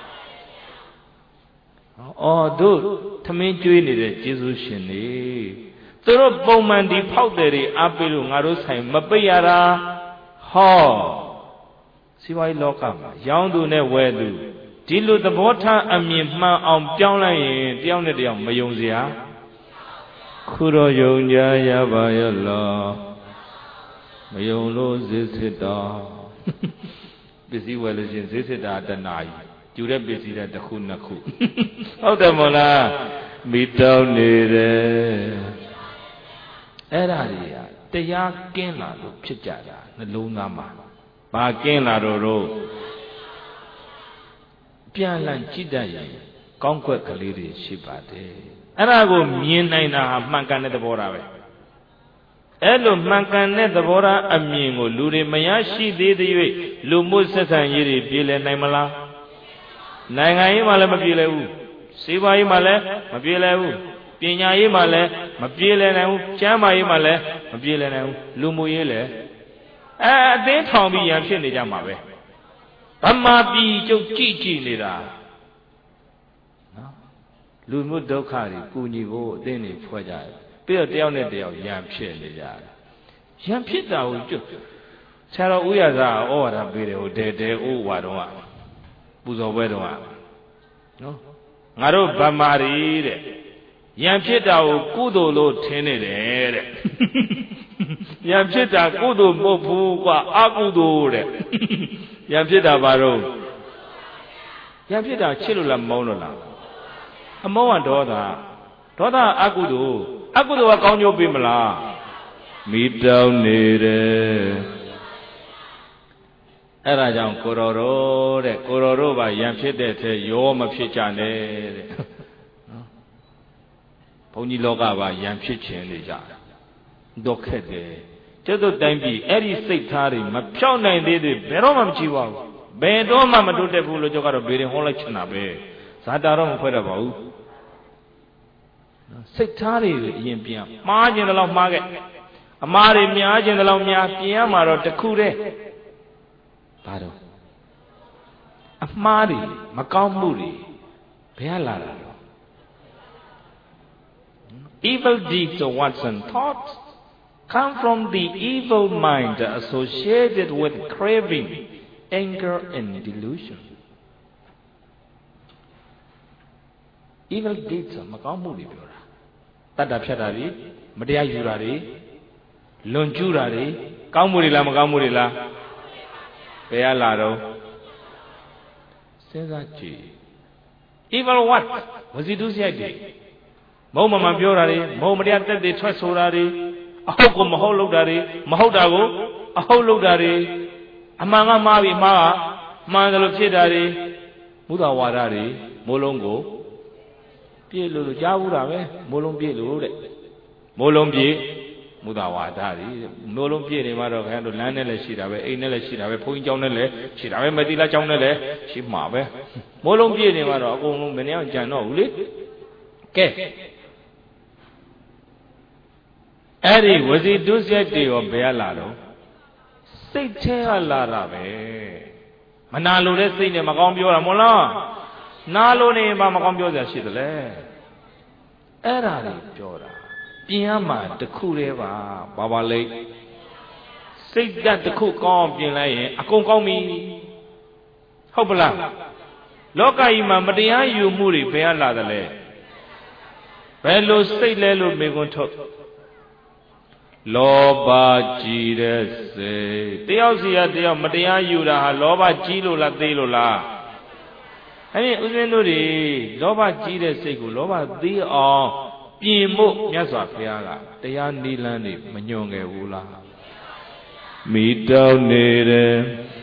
အော်တို့သမင်းကျွေးနေတဲ့ကျေးဇူးရှင်တွေသူတို့ပုံမှန်ဒီဖောက်တယ်တွေအားပေးလို့ငါတို့ဆိုင်မပိတ်ရတာဟောစီးပွားရေးလောကမှာရောင်းသူနဲ့ဝယ်သူဒီလိုသဘောထားအမြင်မှန်အောင်ပြောင်းလိုက်ရင်တယောက်နဲ့တယောက်မယုံစရာခုတော့ယုံကြရပါရဲ့လားမယုံလို့ဈေးစစ်တာပစ္စည်းဝယ်လို့ရှင်ဈေးစစ်တာတဏှာကြီးကျူတဲ့ပစ္စည်းတဲ့တစ်ခုနှစ်ခုဟုတ်တယ်မို့လားမိတောင်းနေတယ်အဲ့ဒါတွေကတရားကင်းလာလို့ဖြစ်ကြတာနှလုံးသားမှာဘာကင်းလာတော့တော့ပြန်လည်ကြည့်တတ်ရင်ကောင်းကွက်ကလေးတွေရှိပါတယ်အဲ့ဒါကိုမြင်နိုင်တာဟာမှန်ကန်တဲ့သဘောထားပဲအဲ့လိုမှန်ကန်တဲ့သဘောထားအမြင်ကိုလူတွေမရရှိသေးသေး၍လူမှုဆက်ဆံရေးတွေပြေလည်နိုင်မလားနိုင်ငံရေးမှာလည်းမပြေလည်ဘူးစီးပွားရေးမှာလည်းမပြေလည်ဘူးပညာရေးမှာလည်းမပြေလည်နိုင်ဘူးကျန်းမာရေးမှာလည်းမပြေလည်နိုင်ဘူးလူမှုရေးလည်းအဲအသင်းထောင်ပြီးရန်ဖြစ်နေကြမှာပဲဗမာပြည်ကျုပ်ကြည့်ကြည့်နေတာနော်လူမှုဒုက္ခတွေကုညီဖို့အသင်းတွေဖွဲ့ကြတယ်ပြီးတော့တယောက်နဲ့တယောက်ရန်ဖြစ်နေကြတယ်ရန်ဖြစ်တာကိုကျုပ်ဆရာတော်ဦးရသာဩဝါဒပေးတယ်ဟိုတဲတဲဩဝါတော့ကပူဇော်ပွဲတော့ကနော်ငါတို့ဗမာတွေတဲ့ရန်ဖြစ်တာကိုကုသိုလ်လို့ထင်နေတယ်တဲ့ရန်ဖြစ်တာကုသိုလ်မဟုတ်ဘူးကွာအကုသိုလ်တဲ့ရန်ဖြစ်တာဘာတော့ရန်ဖြစ်တာချစ်လို့လားမုန်းလို့လားအမုန်းကဒေါသဒေါသအကုသိုလ်အကုသိုလ်ကကောင်းကျိုးပေးမလားမိတောင်းနေတယ်အဲ့ဒါကြောင့်ကိုတော်တို့တဲ့ကိုတော်တို့ပါရန်ဖြစ်တဲ့ထဲရောမဖြစ်ကြနဲ့တဲ့ဘုုန်းကြီးလောကပါရံဖြစ်ခြင်းနေကြတော့ခက်တယ်ကျတော့တိုင်းပြည်အဲ့ဒီစိတ်ထားတွေမဖြောက်နိုင်သေးသေးဘယ်တော့မှမကြည့်ပါဘူးဘယ်တော့မှမတိုးတက်ဘူးလို့ကြောက်ကတော့ဘေးရင်ဟောလိုက်ချင်တာပဲဇာတာတော့မဖွဲ့တော့ပါဘူးစိတ်ထားတွေအရင်ပြန်မှားခြင်းတလောက်မှားခဲ့အမှားတွေများခြင်းတလောက်များပြင်ရမှာတော့တခုတည်းဘာတော့အမှားတွေမကောင်းမှုတွေဘယ်လာတာတော့ evil deeds or words and thoughts come from the evil mind associated with craving anger and delusion evil deeds မကောင်းမှုတွေပြောတာတတ်တာဖြတ်တာတွေမတရားယူတာတွေလွန်ကျူးတာတွေကောင်းမှုတွေလားမကောင်းမှုတွေလားဘယ်လာတော့စဉ်းစားကြည့် evil what ဝစီတုစရိုက်တွေမဟုတ်မမှန်ပြောတာတွေမဟုတ်မတရားတက်တွေထွက်ဆိုတာတွေအဟုတ်ကိုမဟုတ်လုပ်တာတွေမဟုတ်တာကိုအဟုတ်လုပ်တာတွေအမှန်ကမှားပြီးမှားကမှန်တယ်လို့ဖြစ်တာတွေမုဒ္ဒဝါဒတွေမိုးလုံးကိုပြည့်လို့ကြားဘူးတာပဲမိုးလုံးပြည့်လို့တဲ့မိုးလုံးပြည့်မုဒ္ဒဝါဒတွေမိုးလုံးပြည့်နေမှာတော့ခင်ဗျားတို့လမ်းနဲ့လည်းရှိတာပဲအိမ်နဲ့လည်းရှိတာပဲဘုန်းကြီးကျောင်းနဲ့လည်းရှိတာပဲမတိလားကျောင်းနဲ့လည်းရှိမှာပဲမိုးလုံးပြည့်နေမှာတော့အကုန်လုံးမင်းအောင်ကြံတော့ဘူးလေကဲအဲ့ဒီဝစီတုစက်တွေရောဘယ်လာတော့စိတ်ထဲကလာတာပဲမနာလိုတဲ့စိတ်နဲ့မကောင်းပြောတာမဟုတ်လားနာလိုနေမှမကောင်းပြောစရာရှိတယ်လေအဲ့ဒါတွေပြောတာပြင်ရမှာတခုတည်းပါဘာပါလိမ့်စိတ်ဓာတ်တစ်ခုကောင်းပြင်လိုက်ရင်အကုန်ကောင်းပြီဟုတ်ပလားလောကကြီးမှာမတရားယူမှုတွေဘယ်လာတယ်လဲဘယ်လိုစိတ်လဲလို့မေခွန်းထုတ်လောဘကြီးတဲ့စိတ်တယောက်စီကတယောက်မတရားယူတာဟာလောဘကြီးလို့လားသေးလို့လားအဲ့ဒီဦးဇင်းတို့တွေလောဘကြီးတဲ့စိတ်ကိုလောဘသေးအောင်ပြင်ဖို့မြတ်စွာဘုရားကတရားနိလန်းနေမညွန်ခဲ့ဘူးလားမိတောင်းနေတယ်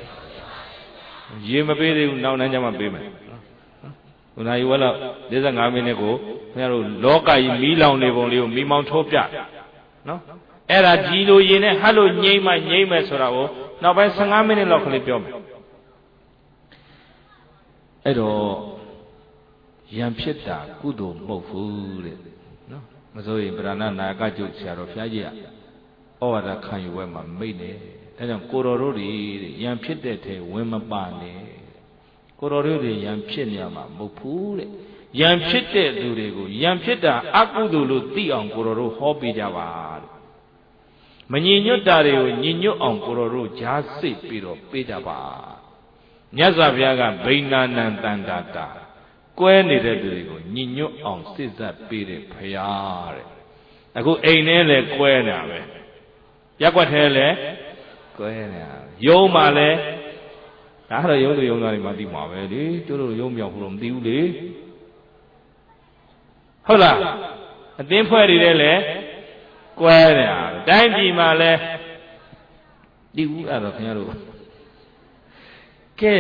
ရေမပေးသေးဘူးနောက်နှမ်းကျမှပေးမယ်ခုနကဝက်လောက်၄၅မိနစ်ကိုခင်ဗျားတို့လောကကြီးမီးလောင်နေပုံလေးကိုမီးမောင်းထိုးပြနော်အဲ့ဒါကြည်လို့ရင်နဲ့ဟတ်လို့ငြိမ့်မှငြိမ့်မယ်ဆိုတာကိုနောက်ပိုင်း၁၅မိနစ်လောက်ကလေးပြောမယ်အဲ့တော့ယံဖြစ်တာကုသိုလ်မဟုတ်ဘူးတဲ့နော်မစိုးရင်ဗရဏနာကကျုပ်ဆရာတော်ဘုရားကြီးကဩဝါဒခံယူဝဲမှာမိတ်နေဒါကြောင့်ကိုတော်တို့တွေယံဖြစ်တဲ့ထဲဝင်မပါနဲ့ကိုတော်တို့တွေယံဖြစ်နေမှာမဟုတ်ဘူးတဲ့ယံဖြစ်တဲ့သူတွေကိုယံဖြစ်တာအကုသိုလ်လို့သိအောင်ကိုတော်တို့ဟောပေးကြပါတဲ့မညင်ညွတ်တာတွေကိုညင်ညွတ်အောင်ကိုတော်တို့ဂျားစိတ်ပြီးတော့ပေးကြပါမြတ်စွာဘုရားကဗိနာနံတန္တာတာကွဲနေတဲ့သူတွေကိုညင်ညွတ်အောင်စစ်ဆက်ပေးတဲ့ဘုရားတဲ့အခုအိမ်ထဲလည်းကွဲနေတာပဲရက်ွက်ထဲလည်းကွဲနေတာယုံမှလည်းဒါတော့ယုံသူယုံသားတွေမှသိမှာပဲလေတို့တို့ယုံမြောက်ဘူးလို့မသိဘူးလေဟုတ်လားအသင်းဖွဲ့တွေလည်းကွဲနေတာတိုင်းပြည်မှာလည်းဒီဦးအဲ့တော့ခင်ဗျားတို့ကဲ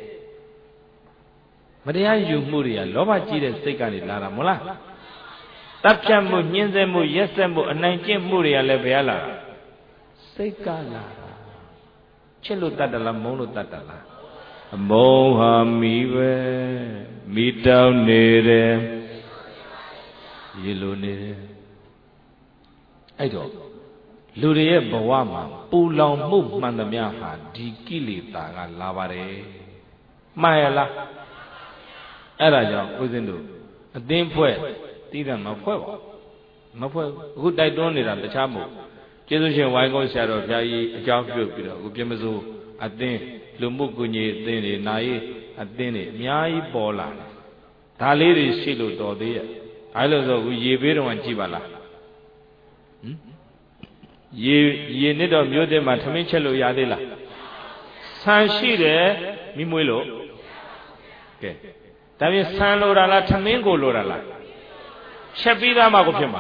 မတရားယူမှုတွေကလောဘကြီးတဲ့စိတ်ကနေလာတာမဟုတ်လားတပ်ဖြတ်မှုညှင်းဆဲမှုရက်စက်မှုအနိုင်ကျင့်မှုတွေကလည်းဘယ်လာစိတ်ကလာတာချစ်လို့တတ်တယ်လားမုန်းလို့တတ်တယ်လားအမုန်းဟာမိပဲမိတောင်းနေတယ်ရေလိုနေတယ်အဲ့တော့လူတွေရဲ့ဘဝမှာပူလောင်မှုမှန်သမျှဟာဒီကိလေသာကလာပါတယ်မှန်ရလားအဲ့ဒါကြောင့်ဦးဇင်းတို့အသင်းဖွဲ့တည်တယ်မဖွဲ့ပါမဖွဲ့အခုတိုက်တွန်းနေတာတခြားမဟုတ်ကျေးဇူးရှင်ဝိုင်းကုန်းဆရာတော်ဘုရားကြီးအကြောင်းပြုပြီးတော့အခုပြမစိုးအသင်းလူမှုကူညီအသင်းတွေနာရေးအသင်းတွေအများကြီးပေါ်လာတယ်ဒါလေးတွေရှိလို့တော်သေးရဲ့အဲလိုဆိုအခုရေပေးတော့ကြည့်ပါလားဟမ်ရေရေနစ်တော့မျိုးတဲ့မှာထမင်းချက်လို့ရသေးလားဆန်ရှိတယ်မိမွေးလို့ကဲဒါပြင်ဆန်လိုတာလားထမင်းကိုလိုတာလားချက်ပြီးသားမှကိုဖြစ်မှာ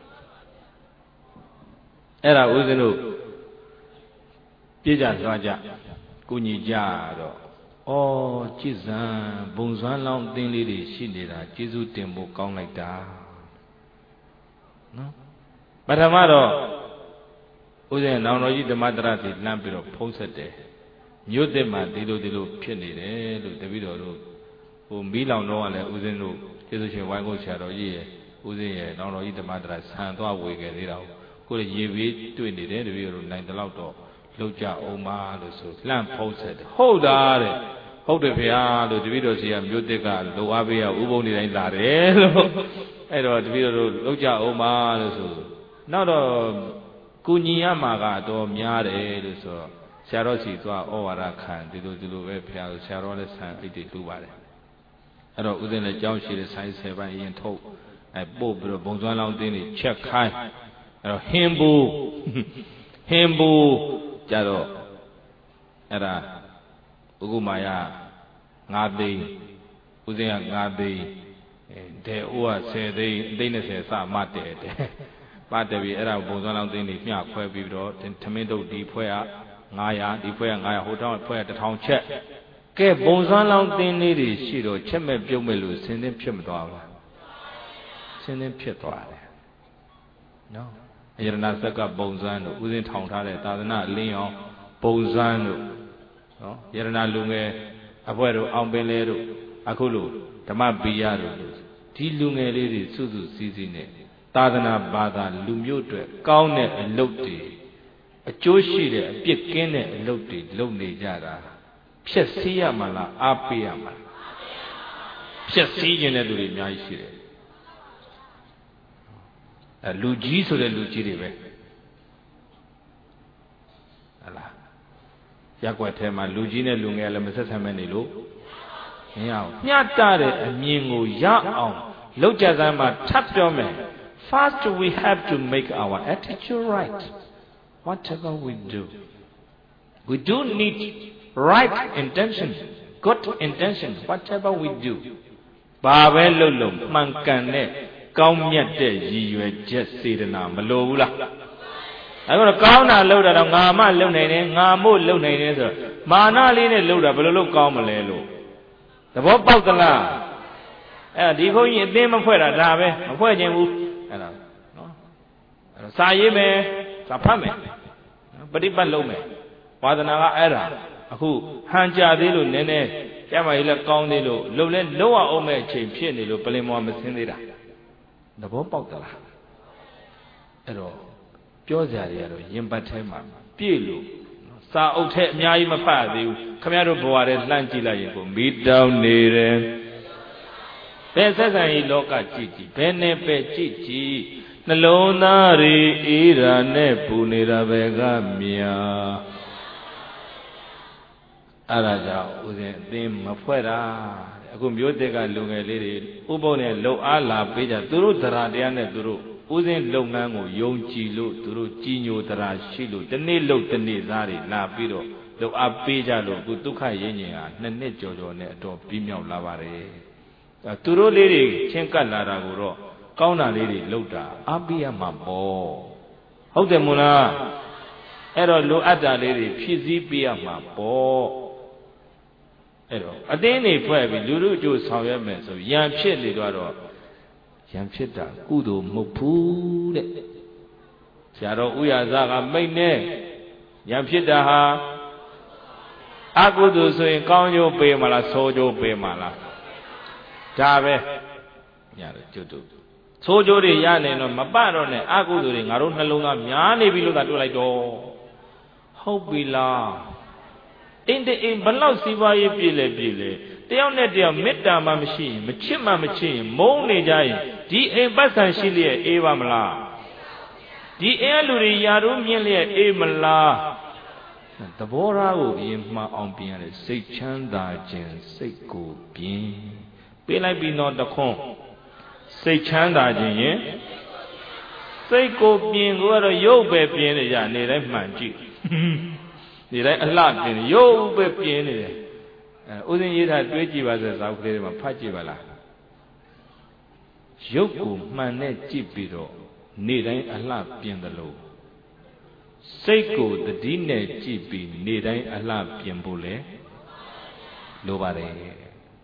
အဲ့ဒါဦးဇင်းတို့ပြည့်ကြသွားကြကုညီကြတော့ဩကြည်စံဘုံစွမ်းလောင်းအသင်းလေးတွေရှိနေတာကျေးဇူးတင်ဖို့ကောင်းလိုက်တာနော်ပထမတော့ဥစဉ်နောင်တော်ကြီးဓမ္မတရတိလှမ်းပြီးတော့ဖုံးဆက်တယ်မြို့သစ်မှာဒီလိုဒီလိုဖြစ်နေတယ်လို့တပည့်တော်တို့ဟိုမီးလောင်တော့ကလည်းဥစဉ်တို့ကျေးဇူးရှင်ဝိုင်းကုတ်ဆရာတော်ကြီးရဲ့ဥစဉ်ရဲ့နောင်တော်ကြီးဓမ္မတရဆံသွားဝေခဲ့သေးတာကိုလည်းရေဘေးတွေ့နေတယ်တပည့်တော်နိုင်တလောက်တော့လောက်ကြအောင်ပါလို့ဆိုလှမ်းဖုံးဆက်တယ်ဟုတ်တာတဲ့ဟုတ်တယ်ဗျာလို့တပည့်တော်စီကမြို့သစ်ကလိုအားပေးရဥပုံနေတိုင်းလာတယ်လို့အဲ့တော့တပည့်တော်တို့လောက်ကြအောင်ပါလို့ဆိုနောက်တော့ကုညီရမှာကတော့များတယ်လို့ဆိုတော့ဆရာတော်စီသွားဩဝါဒခံဒီလိုဒီလိုပဲဖျားလို့ဆရာတော်လည်းဆံအိတ်တွေတူပါတယ်အဲ့တော့ဥစဉ်လည်းကြောင်းရှိတဲ့ဆိုင်ဆယ်ပိုင်းအရင်ထုတ်အဲပို့ပြီးတော့ဘုံစွမ်းလောင်းတင်းတွေချက်ခိုင်းအဲ့တော့ဟင်းဘူးဟင်းဘူးကြတော့အဲ့ဒါဥက္ကုမာယငါးသိန်းဥစဉ်ကငါးသိန်းအဲဒဲအိုးကဆယ်သိန်းအသိန်း၂၀စမှတ်တယ်တဲ့ပါတပြီအဲ့ဒါဘုံစွမ်းလောင်းသိန်းတွေမျှခွဲပြီးတော့ထမင်းတုပ်ဒီဖွဲကငါးရာဒီဖွဲကငါးရာဟိုတောင်းဖွဲကတစ်ထောင်ချက်ကဲဘုံစွမ်းလောင်းသိန်းလေးတွေရှိတော့ချက်မဲ့ပြုတ်မဲ့လို့ဆင်းသင်းဖြစ်မသွားဘူးဆင်းသင်းဖြစ်သွားတယ်နော်အယရဏသက်ကဘုံစွမ်းတို့ဥစဉ်ထောင်ထားတဲ့သာသနာအလင်းအောင်ဘုံစွမ်းတို့နော်ယရဏလူငယ်အဖွဲတို့အောင်ပင်လဲတို့အခုလိုဓမ္မပိယတို့ဒီလူငယ်လေးတွေစုစုစည်းစည်းနဲ့သာသနာဘာသာလူမျိုးတွေကောင်းတဲ့အလုပ်တွေအကျိုးရှိတဲ့အပြစ်ကင်းတဲ့အလုပ်တွေလုပ်နေကြတာဖြည့်ဆည်းရမှာလားအားပေးရမှာလားဖြည့်ဆည်းခြင်းတဲ့လူတွေအများကြီးရှိတယ်အဲလူကြီးဆိုတဲ့လူကြီးတွေပဲဟလားရက်ွက်ထဲမှာလူကြီးနဲ့လူငယ်လည်းမဆက်ဆံမဲ့နေလို့မရအောင်မျှတတဲ့အမြင်ကိုရအောင်လောက်ကြစမ်းမှာထပ်ပြောမယ်First, we have to make our attitude right. Whatever we do, we do need right intention, good intention. Whatever we do, ဘာပဲလုပ်လို့မှန်ကန်တဲ့ကောင်းမြတ်တဲ့ရည်ရွယ်ချက်စေတနာမလိုဘူးလား။အခုတော့ကောင်းတာလုပ်တာတော့ငါမှလုပ်နိုင်တယ်ငါမို့လုပ်နိုင်တယ်ဆိုတော့မာနလေးနဲ့လုပ်တာဘယ်လိုလုပ်ကောင်းမလဲလို့သဘောပေါက်သလား။အဲ့ဒီဘုန်းကြီးအသိမဖွဲ့တာဒါပဲမဖွဲ့ခြင်းဘူးအဲ့ဒါနော်အဲ့တော့စာရေးမယ်စာဖတ်မယ်ပฏิပတ်လုပ်မယ်ဝါသနာကအဲ့ဒါအခုဟန်ကြသေးလို့နည်းနည်းကျမကြီးလည်းကောင်းသေးလို့လုံလဲလုံအောင်မဲ့အချိန်ဖြစ်နေလို့ပလင်မောမစင်းသေးတာသဘောပေါက်သလားအဲ့တော့ပြောကြရတော့ရင်ပတ်ထဲမှာပြည့်လို့စာအုပ်ထဲအများကြီးမဖတ်သေးဘူးခင်ဗျားတို့ဘဝထဲလှမ်းကြည့်လိုက်ရင်ကိုမိတောင်းနေတယ်ဘယ်ဆက်ဆံရေးလောကကြည့်ကြည့်ဘယ်နဲ့ပဲကြည့်ကြည့်နှလုံးသားတွေအေးရာနဲ့ပူနေတာပဲကမြာအဲ့ဒါကြောင့်ဦးဇင်းအသိမဖွဲ့တာအခုမျိုးသစ်ကလူငယ်လေးတွေဥပုံနဲ့လှုပ်အားလာပေးကြသူတို့တရားတရားနဲ့သူတို့ဦးဇင်းလုပ်ငန်းကိုယုံကြည်လို့သူတို့ကြီးညိုတရားရှိလို့တနေ့လှုပ်တနေ့သားတွေလာပြီးတော့လှုပ်အားပေးကြလို့အခုဒုက္ခရင်းရင်ဟာနှစ်နှစ်ကြော်ကြော်နဲ့အတော်ပြီးမြောက်လာပါတယ်သူတို့လေးတွေချင်းကပ်လာတာကိုတော့ကောင်းတာလေးတွေလှုပ်တာအားပေးရမှာပေါ့ဟုတ်တယ်မို့လားအဲ့တော့လိုအပ်တာလေးတွေဖြည့်ဆည်းပေးရမှာပေါ့အဲ့တော့အတင်းနေဖွဲ့ပြီးလူတို့အကျိုးဆောင်ရွက်မယ်ဆိုရန်ဖြစ်နေတော့ရန်ဖြစ်တာကုသိုလ်မဟုတ်ဘူးတဲ့ဆရာတော်ဥရဇကမိတ်နဲ့ရန်ဖြစ်တာဟာအကုသိုလ်ဆိုရင်ကောင်းကျိုးပေးမလားဆိုးကျိုးပေးမလားဒါပဲညတော့ကျွတ်တူဆိုးကျိုးတွေရနေတော့မပတော့နဲ့အကုသိုလ်တွေငါတို့နှလုံးသားများနေပြီလို့သာတွေ့လိုက်တော့ဟုတ်ပြီလားအင်းတဲ့အင်းဘလောက်စီးပွားရေးပြည့်လေပြည့်လေတယောက်နဲ့တယောက်မေတ္တာမှမရှိရင်မချစ်မှမချစ်ရင်မုန်းနေကြရင်ဒီအိမ်ပတ်ဆံရှိလျက်အေးပါမလားဒီအိမ်လူတွေယာတို့မြင်လျက်အေးမလားသဘောထားကိုအရင်မှအောင်ပြင်ရတယ်စိတ်ချမ်းသာခြင်းစိတ်ကိုပြင်ပေးလိုက်ပြီးတော့တခွန်းစိတ်ချမ်းသာခြင်းရင်စိတ်ကိုပြင်ကိုကတော့ရုပ်ပဲပြင်နေကြနေတိုင်းမှန်ကြည့်နေတိုင်းအလှပြင်ရုပ်ပဲပြင်နေတယ်အဲဥစဉ်ရေးထားတွေးကြည့်ပါစေစာအုပ်ကလေးတွေမှာဖတ်ကြည့်ပါလားရုပ်ကိုမှန်နဲ့ကြည့်ပြီးတော့နေတိုင်းအလှပြင်သလိုစိတ်ကိုတတိနဲ့ကြည့်ပြီးနေတိုင်းအလှပြင်ဖို့လေလိုပါတယ်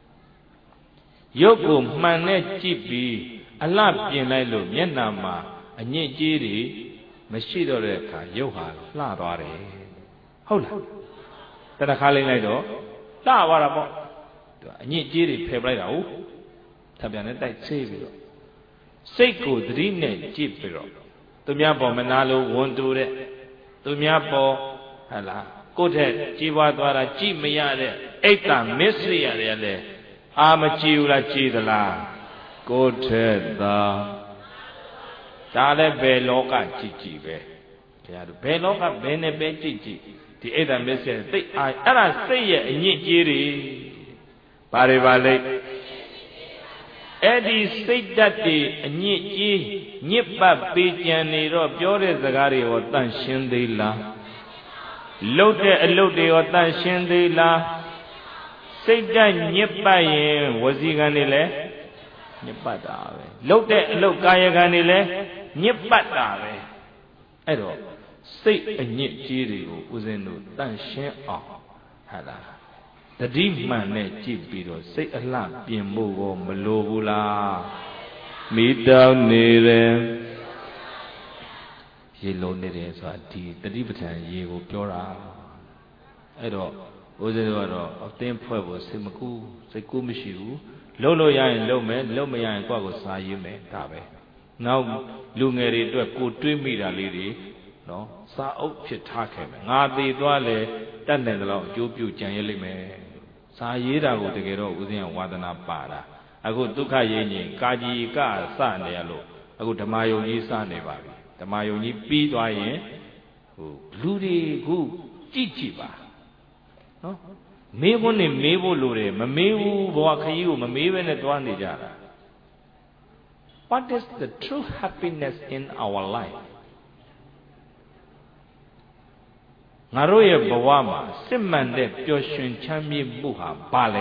ရုပ်ကိုမှန်နဲ့ကြည့်ပြီးအလှပြင်လိုက်လို့မျက်နှာမှာအညစ်အကြေးတွေမရှိတော့တဲ့အခါရုပ်ဟာလှသွားတယ်ဟုတ်လားတဏှာလိမ့်လိုက်တော့လှသွားတာပေါ့အညစ်အကြေးတွေဖယ်ပလိုက်တာဟုတ်ထပ်ပြန်နဲ့တိုက်ဆေးပြီးတော့စိတ်ကိုသတိနဲ့ကြည့်ပြီးတော့သူများပေါ်မနာလို့ဝန်တူတဲ့သူများပေါ်ဟဲ့လားကိုယ့်ထက်ကြီးပွားသွားတာကြည့်မရတဲ့အိတ်တမစ္စရိယတွေလည်းအာမကြည့်ဘူးလားကြည့်သလားကိုယ့်ထက်သာဒါလည်းဘယ်လောကကြည့်ကြည့်ပဲတရားတို့ဘယ်လောကဘယ်နဲ့ပဲကြည့်ကြည့်ဒီအိတ်တမစ္စရိယသိအာအဲ့ဒါစိတ်ရဲ့အညစ်အကြေးတွေဘာတွေပါလဲအဲ့ဒီစိတ်ဓာတ်တွေအညစ်အကြေးညစ်ပတ်ပေးကြံနေတော့ပြောတဲ့စကားတွေရောတန့်ရှင်းသေးလားလှုပ်တဲ့အလုပ်တွေရောတန့်ရှင်းသေးလားစိတ်ဓာတ်ညစ်ပတ်ရင်ဝစီကံတွေလည်းညစ်ပတ်တာပဲလှုပ်တဲ့အလုပ်ကာယကံတွေလည်းညစ်ပတ်တာပဲအဲ့တော့စိတ်အညစ်အကြေးတွေကိုဦးဇင်းတို့တန့်ရှင်းအောင်ဟာလားတတိမှန်နဲ့ကြည့်ပြီးတော့စိတ်အလှပြင်ဖို့ကောမလိုဘူးလားမိတောင်းနေတယ်ရေလုံးနေတယ်ဆိုတာဒီတတိပဋ္ဌာန်ရေကိုပြောတာအဲ့တော့ဦးဇင်းတို့ကတော့အသင်းဖွဲ့ဖို့စိတ်မကူစိတ်ကူမရှိဘူးလှုပ်လို့ရရင်လှုပ်မယ်လှုပ်မရရင်ကိုယ့်ကိုစာရေးမယ်ဒါပဲနောက်လူငယ်တွေအတွက်ကိုတွေးမိတာလေးတွေနော်စာအုပ်ဖြစ်ထားခဲ့မယ်ငါသေးသွားလဲတတ်နိုင်တယ်လို့အကျိုးပြုကြံရလိမ့်မယ်စာရေးတာကိုတကယ်တော့ဦးဇင်းကဝါသနာပါတာအခုဒုက္ခရင်းကြီးကာကြီးကစနေရလို့အခုဓမ္မယုံကြီးစနေပါပြီဓမ္မယုံကြီးပြီးသွားရင်ဟိုလူတွေခုကြည့်ကြည့်ပါနော်မေးဖို့နဲ့မေးဖို့လိုတယ်မမေးဘူးဘဝခရီးကိုမမေးဘဲနဲ့သွားနေကြတာ What is the true happiness in our life ငါတို့ရဲ့ဘဝမှာစစ်မှန်တဲ့ပျော်ရွှင်ချမ်းမြေ့မှုဟာဘာလဲ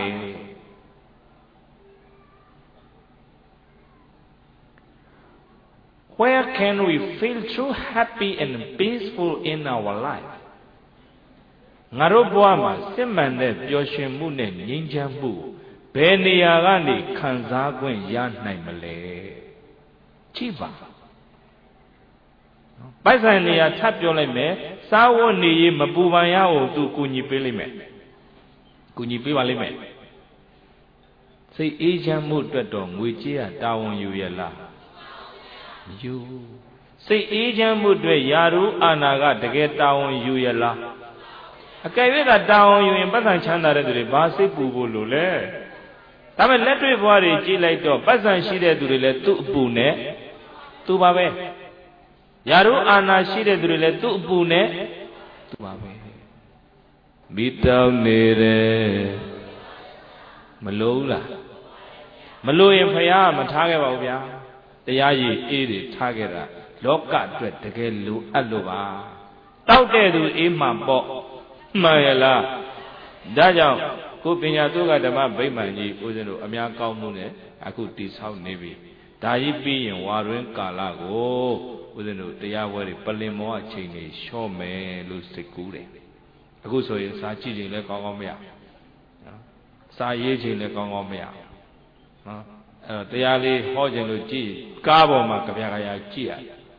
Where can we feel true happy and peaceful in our life ငါတို့ဘဝမှာစစ်မှန်တဲ့ပျော်ရွှင်မှုနဲ့ငြိမ်းချမ်းမှုဘယ်နေရာကနေခံစား권ရနိုင်မလဲကြည့်ပါပိုက်ဆိုင်နေရာထပ်ပြောလိုက်မယ်စားဝတ်နေရေးမပူပန်ရအောင်သူကူညီပေးလိမ့်မယ်ကူညီပေးပါလိမ့်မယ်စိတ်အေးချမ်းမှုအတွက်တော့ငွေကြေးရတာဝန်ယူရလားမယူစိတ်အေးချမ်းမှုအတွက်ယာရုအာနာကတကယ်တာဝန်ယူရလားအကယ်၍ကတာဝန်ယူရင်ပတ်စံချမ်းသာတဲ့သူတွေဘာစိတ်ပူဖို့လို့လဲဒါပေမဲ့လက်တွေ့ဘဝတွေကြည့်လိုက်တော့ပတ်စံရှိတဲ့သူတွေလည်းသူ့အပူနဲ့သူပါပဲယာရုအာနာရှိတဲ့သူတွေလည်းသူ့အပူနဲ့သူပါပဲမိတောင်းနေတယ်မလို့လားမလို့ရင်ဖရာမထားခဲ့ပါဘူးဗျာတရားရည်အေးတွေထားခဲ့တာလောကအတွက်တကယ်လိုအပ်လို့ပါတောက်တဲ့သူအေးမှပေါ့မှန်ရလားဒါကြောင့်ကိုပညာသုခဓမ္မဗိမာန်ကြီးဦးဇင်းတို့အများကောင်းမှုနဲ့အခုတည်ဆောက်နေပြီဒါကြီးပြီးရင်ဝါတွင်ကာလကိုဦးဇင်းတို့တရားဝဲတွေပလင်မောအချိန်တွေလျှော့မယ်လို့စိတ်ကူးတယ်အခုဆိုရင်စာကြည့်ချိန်လည်းကောင်းကောင်းမရနော်စာရေးချိန်လည်းကောင်းကောင်းမရနော်အဲ့တော့တရားလေးဟောခြင်းလို့ကြည့်ကားပေါ်မှာကြပြကြရကြည့်ရ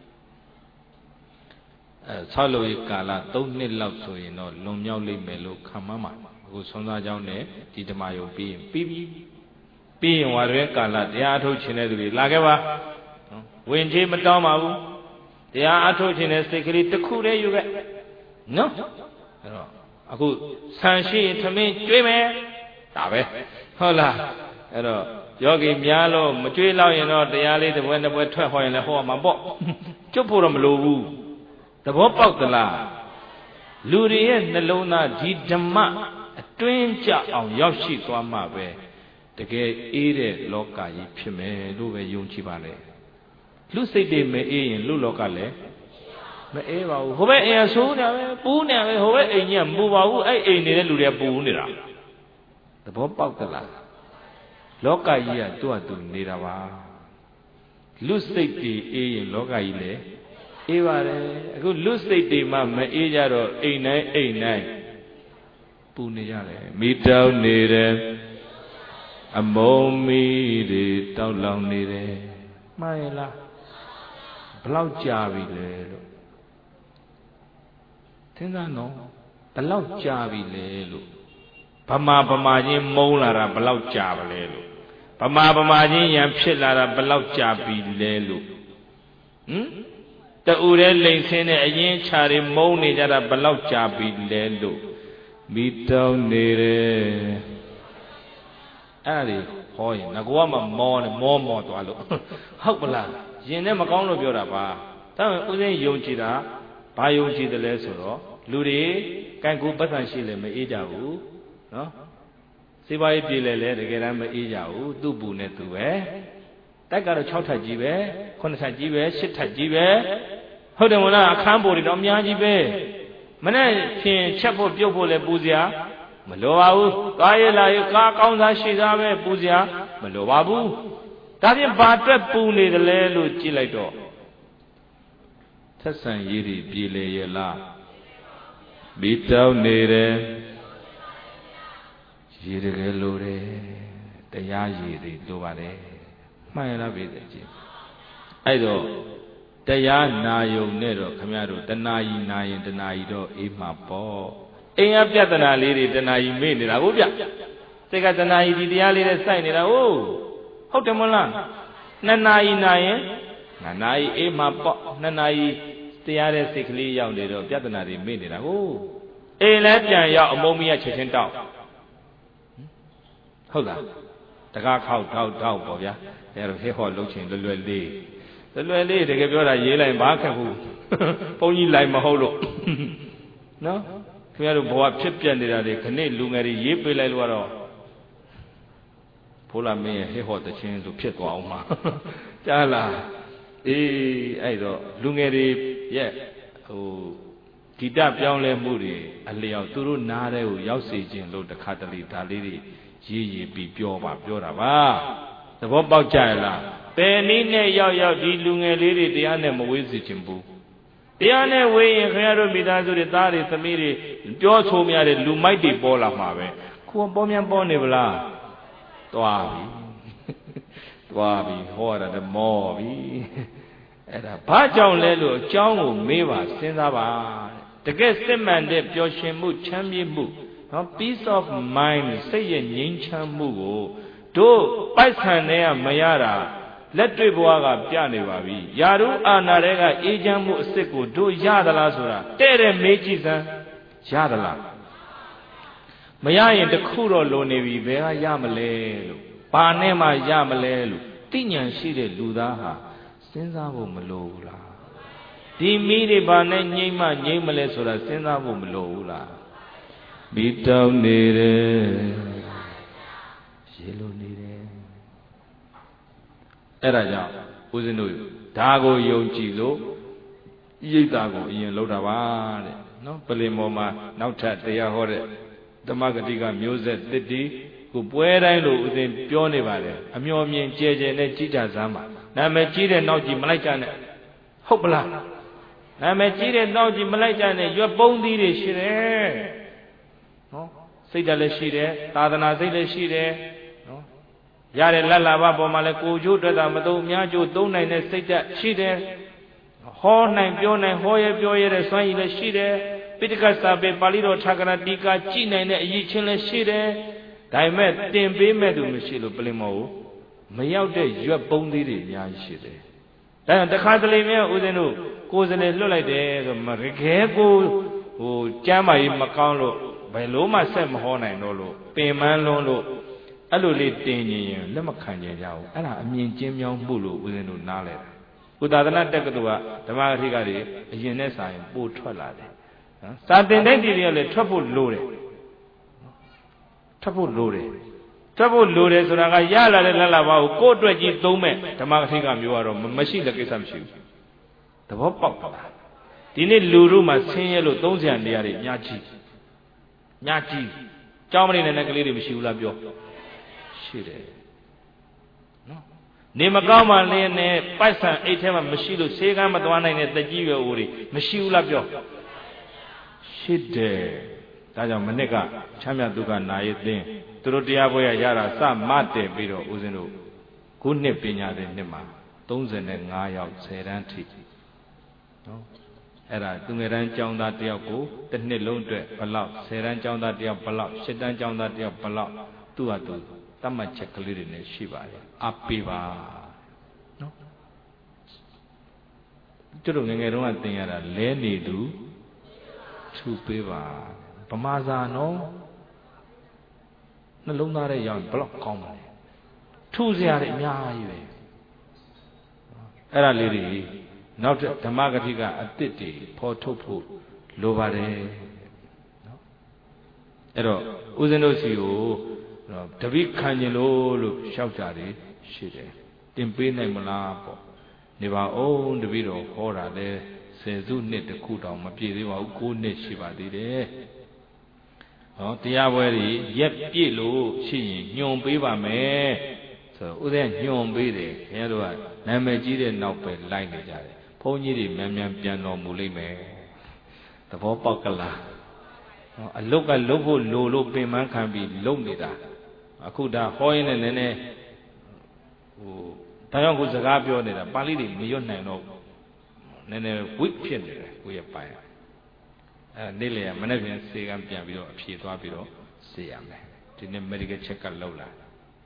အဲဆောက်လို့ရကာလသုံးနှစ်လောက်ဆိုရင်တော့လွန်မြောက်လိမ့်မယ်လို့ခံမှန်းပါအခုဆွမ်းသားเจ้าနဲ့ဒီဓမ္မယုံပြီးရင်ပြီးပြီပြီးရင်ဝါရဲကာလတရားအထုတ်ခြင်းတဲ့သူတွေလာခဲ့ပါဝင်ချေမတောင်းပါဘူးတရားအထုတ်ခြင်းတဲ့စိတ်ကလေးတစ်ခုတည်းယူခဲ့နော်အဲ့တော့အခုဆန်ရှိရင်သမင်းကျွေးမယ်ဒါပဲဟုတ်လားအဲ့တော့ယောဂီများလို့မကျွေးလောက်ရင်တော့တရားလေးတစ်ပွဲတစ်ပွဲထွက်ဟောရင်လည်းဟောမှာပေါ့ကျွတ်ဖို့တော့မလိုဘူးသဘောပေါက်သလားလူတွေရဲ့နှလုံးသားဒီဓမ္မအတွင်းကြအောင်ရောက်ရှိသွားမှပဲတကယ်အေးတဲ့လောကကြီးဖြစ်မယ်လို့ပဲယုံကြည်ပါလေလူစိတ်တွေမအေးရင်လူလောကလည်းမအေးပါဘူးဟိုဘက်အိမ်ကဆိုးနေပဲပူးနေပဲဟိုဘက်အိမ်ကြီးကမပူပါဘူးအဲ့အိမ်နေတဲ့လူတွေကပူနေတာသဘောပေါက်သလားလောကကြီးကသူ့ဟာသူနေတာပါလူစိတ်တွေအေးရင်လောကကြီးလည်းအေးပါတယ်အခုလူစိတ်တွေမှမအေးကြတော့အိမ်တိုင်းအိမ်တိုင်းပူနေကြတယ်မိတောင်းနေတယ်အမုံမီတွေတောက်လောင်နေတယ်မှန်ရဲ့လားဘလောက်ကြာပြီလဲလို့သင်္သာနော်ဘလောက်ကြာပြီလဲလို့ဗမာဗမာချင်းမုန်းလာတာဘလောက်ကြာပါလဲလို့ဗမာဗမာချင်းရန်ဖြစ်လာတာဘလောက်ကြာပြီလဲလို့ဟမ်တူတဲ့လိန်ဆင်းတဲ့အရင်ခြာတွေမုန်းနေကြတာဘလောက်ကြာပြီလဲလို့မိတောင်းနေတယ်အဲ့ဒါဟောရင်ငကောကမှမောနေမောမောသွားလို့ဟုတ်ပလားရင်နဲ့မကောင်းလို့ပြောတာပါဒါပေမဲ့ဦးစင်းယုံကြည်တာဘာယုံကြည်တယ်လဲဆိုတော့လူတွေကံကူပတ်စံရှိလဲမအေးကြဘူးနော်စေပါရေးပြေလဲလဲတကယ်တမ်းမအေးကြဘူးသူ့ပူနဲ့သူပဲတက်ကတော့၆ထပ်ကြီးပဲခုနှစ်ထပ်ကြီးပဲရှစ်ထပ်ကြီးပဲဟုတ်တယ်မို့လားအခန်းပေါ်တွေတော့အများကြီးပဲမနဲ့ဖြင်ချက်ဖို့ပြုတ်ဖို့လဲပူစရာမလိုပါဘူးကားရလာရကားကောင်းစားရှိသားပဲပူစရာမလိုပါဘူးဒါဖြင့်ဘာအတွက်ပူနေတယ်လဲလို့ကြည့်လိုက်တော့ဆက်ဆံရေးတွေပြေလေရဲ့လားမိတောင်းနေတယ်ရည်တကယ်လိုတယ်တရားရည်တွေလိုပါတယ်မှန်ရလားပြည်တယ်ကြည့်အဲ့တော့တရားနာယုံနဲ့တော့ခမရတို့တဏှာကြီးနာရင်တဏှာကြီးတော့အေးမှာပေါ့အိမ်ကပြဿနာလေးတွေတဏှာကြီးမေ့နေတာဟုတ်ဗျစိတ်ကတဏှာကြီးဒီတရားလေးနဲ့စိုက်နေတာဟုတ်ဟုတ်တယ်မလားနှစ်နာရီနာရင်နှစ်နာရီအေးမှာပေါ့နှစ်နာရီတရားတဲ့စိတ်ကလေးရောက်နေတော့ပြဿနာတွေမေ့နေတာဟုတ်အိမ်လည်းပြန်ရောက်အမုံမီးချက်ချင်းတောက်ဟုတ်လားတကားခောက်ထောက်ထောက်ပေါ့ဗျာအဲဒါဟဲ့ဟောလှုပ်ချင်လွယ်လွယ်လေးလွယ်လွယ်လေးတကယ်ပြောတာရေးလိုက်ဘာခက်ဘူးဘုန်းကြီးလိုက်မဟုတ်လို့နော်ခင်ဗျားတို့ဘဝဖြစ်ပြနေတာတွေခဏလူငယ်တွေရေးပေးလိုက်လို့ကတော့ဖိုးလာမင်းရဲ့ဟဲ့ဟောတခြင်းဆိုဖြစ်သွားအောင်မှာကြားလားအေးအဲ့တော့လူငယ်တွေရဲ့ဟိုဂီတပြောင်းလဲမှုတွေအလျောက်သူတို့နားတဲ့ကိုရောက်စေခြင်းလို့တခါတလေဒါလေးတွေရေးရေးပြီးပြောပါပြောတာပါသဘောပေါက်ကြရလားပယ်နည်းနဲ့ရောက်ရောက်ဒီလူငယ်လေးတွေတရားနဲ့မဝေးစေခြင်းဘူးတရားနဲ့ဝေးရင်ခင်ဗျားတို့မိသားစုတွေသားတွေသမီးတွေပြောဆိုများတဲ့လူမိုက်တွေပေါ်လာမှာပဲကိုယ်ပေါ်မြန်ပေါ်နေဗလားသွားပြီသွားပြီဟောရတာမောပြီအဲ့ဒါဘာကြောင့်လဲလို့အကြောင်းကိုမေးပါစဉ်းစားပါတကယ်စစ်မှန်တဲ့ပျော်ရွှင်မှုချမ်းမြေ့မှုနော် peace of mind စိတ်ရဲ့ငြိမ်းချမ်းမှုကိုတို့ပိုက်ဆံတွေကမရတာလက်တွေ့ဘဝကပြနေပါပြီယာရုအာနာတွေကအေးချမ်းမှုအစ်စ်ကိုတို့ရသလားဆိုတာတဲ့တဲ့မေးကြည့်စမ်းရသလားမရရင်တခုတော့လိုနေပြီဘယ်ကရမလဲလို့ဘာနဲ့မှရမလဲလို့သိဉာဏ်ရှိတဲ့လူသားဟာစဉ်းစားဖို့မလိုဘူးလားဒီမိတွေဘာနဲ့ငြိမ့်မှငြိမ့်မလဲဆိုတာစဉ်းစားဖို့မလိုဘူးလားမိတောင်းနေတယ်ရေလိုနေတယ်အဲ့ဒါကြောင့်ဦးဇင်းတို့ဒါကိုယုံကြည်လို့ဣဒ္ဓကိုအရင်လောက်တာပါတဲ့နော်ပလင်ပေါ်မှာနောက်ထပ်တရားဟောတဲ့ဓမ္မဂတိကမျိုးဆက်တစ်တီကိုပွဲတိုင်းလို့ဦးဇင်းပြောနေပါတယ်အမျော်မြင်ကြဲကြဲနဲ့ကြည်ကြစမ်းပါနာမည်ကြီးတဲ့နောက်ကြီးမလိုက်ကြနဲ့ဟုတ်ပလားနာမည်ကြီးတဲ့နောက်ကြီးမလိုက်ကြနဲ့ရွက်ပုံးသီးတွေရှိတယ်နော်စိတ်ဓာတ်လည်းရှိတယ်သာသနာစိတ်လည်းရှိတယ်နော်ရတဲ့လက်လာဘပေါ်မှာလည်းကိုကျိုးတွေ့တာမသုံးအများကျိုးသုံးနိုင်တဲ့စိတ်ဓာတ်ရှိတယ်ဟောနိုင်ပြောနိုင်ဟောရပြောရတဲ့စွမ်းရည်လည်းရှိတယ်ပိဋကစာပေပါဠိတော်ထာဂရတိကာကြည်နိုင်တဲ့အရေးချင်းလည်းရှိတယ်ဒါပေမဲ့တင်ပေးမဲ့သူမရှိလို့ပလင်မောကိုမရောက်တဲ့ရွက်ပုံးသေးတွေအများကြီးရှိတယ်ဒါကြောင့်တခါတလေမြဲဦးဇင်းတို့ကိုယ်စလေလွတ်လိုက်တယ်ဆိုမရခဲကိုဟိုကျမ်းမာရေးမကောင်းလို့ဘယ်လို့မှဆက်မဟောနိုင်တော့လို့ပင်မန်းလွန်းလို့အဲ့လိုလေးတင်ရင်လက်မခံကြကြဘူးအဲ့ဒါအမြင်ကျင်းမြောင်းမှုလို့ဦးဇင်းတို့နားလဲဥဒါသနာတက္ကသိုလ်ကဓမ္မဂတိကတွေအရင်နဲ့စာရင်ပို့ထွက်လာတယ်နော်စာတင်တဲ့ဒီတွေကလည်းထွက်ဖို့လိုတယ်ထွက်ဖို့လိုတယ်ထွက်ဖို့လိုတယ်ဆိုတာကရလာတဲ့လက်လာပါကိုကိုယ့်အတွက်ကြီးသုံးမဲ့ဓမ္မဂတိကမျိုးကတော့မရှိတဲ့ကိစ္စမရှိဘူးသဘောပေါက်တာဒီနေ့လူတို့မှာဆင်းရဲလို့သုံးစရာနေရာတွေအများကြီးအများကြီးကြောင်းမနေနဲ့ကလေးတွေမရှိဘူးလားပြောရှိတယ်နော်နေမကောင်းမှလည်းနဲ့ပိုက်ဆံအိတ်ထဲမှာမရှိလို့ဆေးကမ်းမသွားနိုင်တဲ့တကြီးရွယ်အိုတွေမရှိဘူးလားပြောရှိတယ်ဒါကြောင့်မနစ်ကချမ်းမြတ်ဒုက္ခနာယသိင်းသူတို့တရားပွဲရရတာစမတည်ပြီးတော့ဦးဇင်းတို့ခုနှစ်ပညာသင်နှစ်မှာသုံးဆယ်နဲ့ငါးယောက်ဆယ်တန်းထိနော်အဲ့ဒါသူငယ်တန်းကျောင်းသားတယောက်ကိုတစ်နှစ်လုံးအတွက်ဘလောက်ဆယ်တန်းကျောင်းသားတယောက်ဘလောက်ရှစ်တန်းကျောင်းသားတယောက်ဘလောက်သူ့ဟာသူတတ်မှတ်ချက်ကလေးတွေနဲ့ရှိပါတယ်အပေးပါနော်ကျတို့ငယ်ငယ်တုန်းကသင်ရတာလဲနေသူထူပေးပါဗမာစာနော်နှလုံးသားထဲရောက်ဘလောက်ကောင်းပါလဲထူစရာတွေအများကြီးပဲအဲ့ဒါလေးတွေနောက်ဓမ္မဂတိကအစ်စ်တွေဖော်ထုတ်ဖို့လိုပါတယ်နော်အဲ့တော့ဦးဇင်းတို့စီကိုတပိခံကျင်လို့လို့လျှောက်ကြတယ်ရှိတယ်တင်ပေးနိုင်မလားပေါ့နေပါအောင်တပိတော့ဟောတာလဲဆယ်စုနှစ်တခုတောင်မပြည့်သေးပါဘူးကိုးနှစ်ရှိပါသေးတယ်ဟောတရားပွဲတွေရက်ပြည့်လို့ရှိရင်ညွန်ပေးပါမယ်ဆိုတော့ဦးဇင်းညွန်ပေးတယ်ခင်ဗျားတို့ကနာမည်ကြီးတဲ့နောက်ပဲလိုက်နေကြတယ်ဘုန်းကြီးတွေမြန်မြန်ပြန်တော်မူလိမ့်မယ်သဘောပေါက်ကလားအလုတ်ကလုတ်ဖို့လိုလို့ပင်ပန်းခံပြီးလုတ်နေတာအခုဒါဟောရင်းနဲ့နည်းနည်းဟိုဒါကြောင့်ကိုစကားပြောနေတာပါဠိတွေမရွတ်နိုင်တော့နည်းနည်းဝိဖြစ်နေတယ်ကိုရဲ့ပိုင်းအဲနေ့လေမနေ့ပြန်စေကံပြန်ပြီးတော့အဖြေသွားပြီးတော့စေရမယ်ဒီနေ့ medical check ကလောက်လာ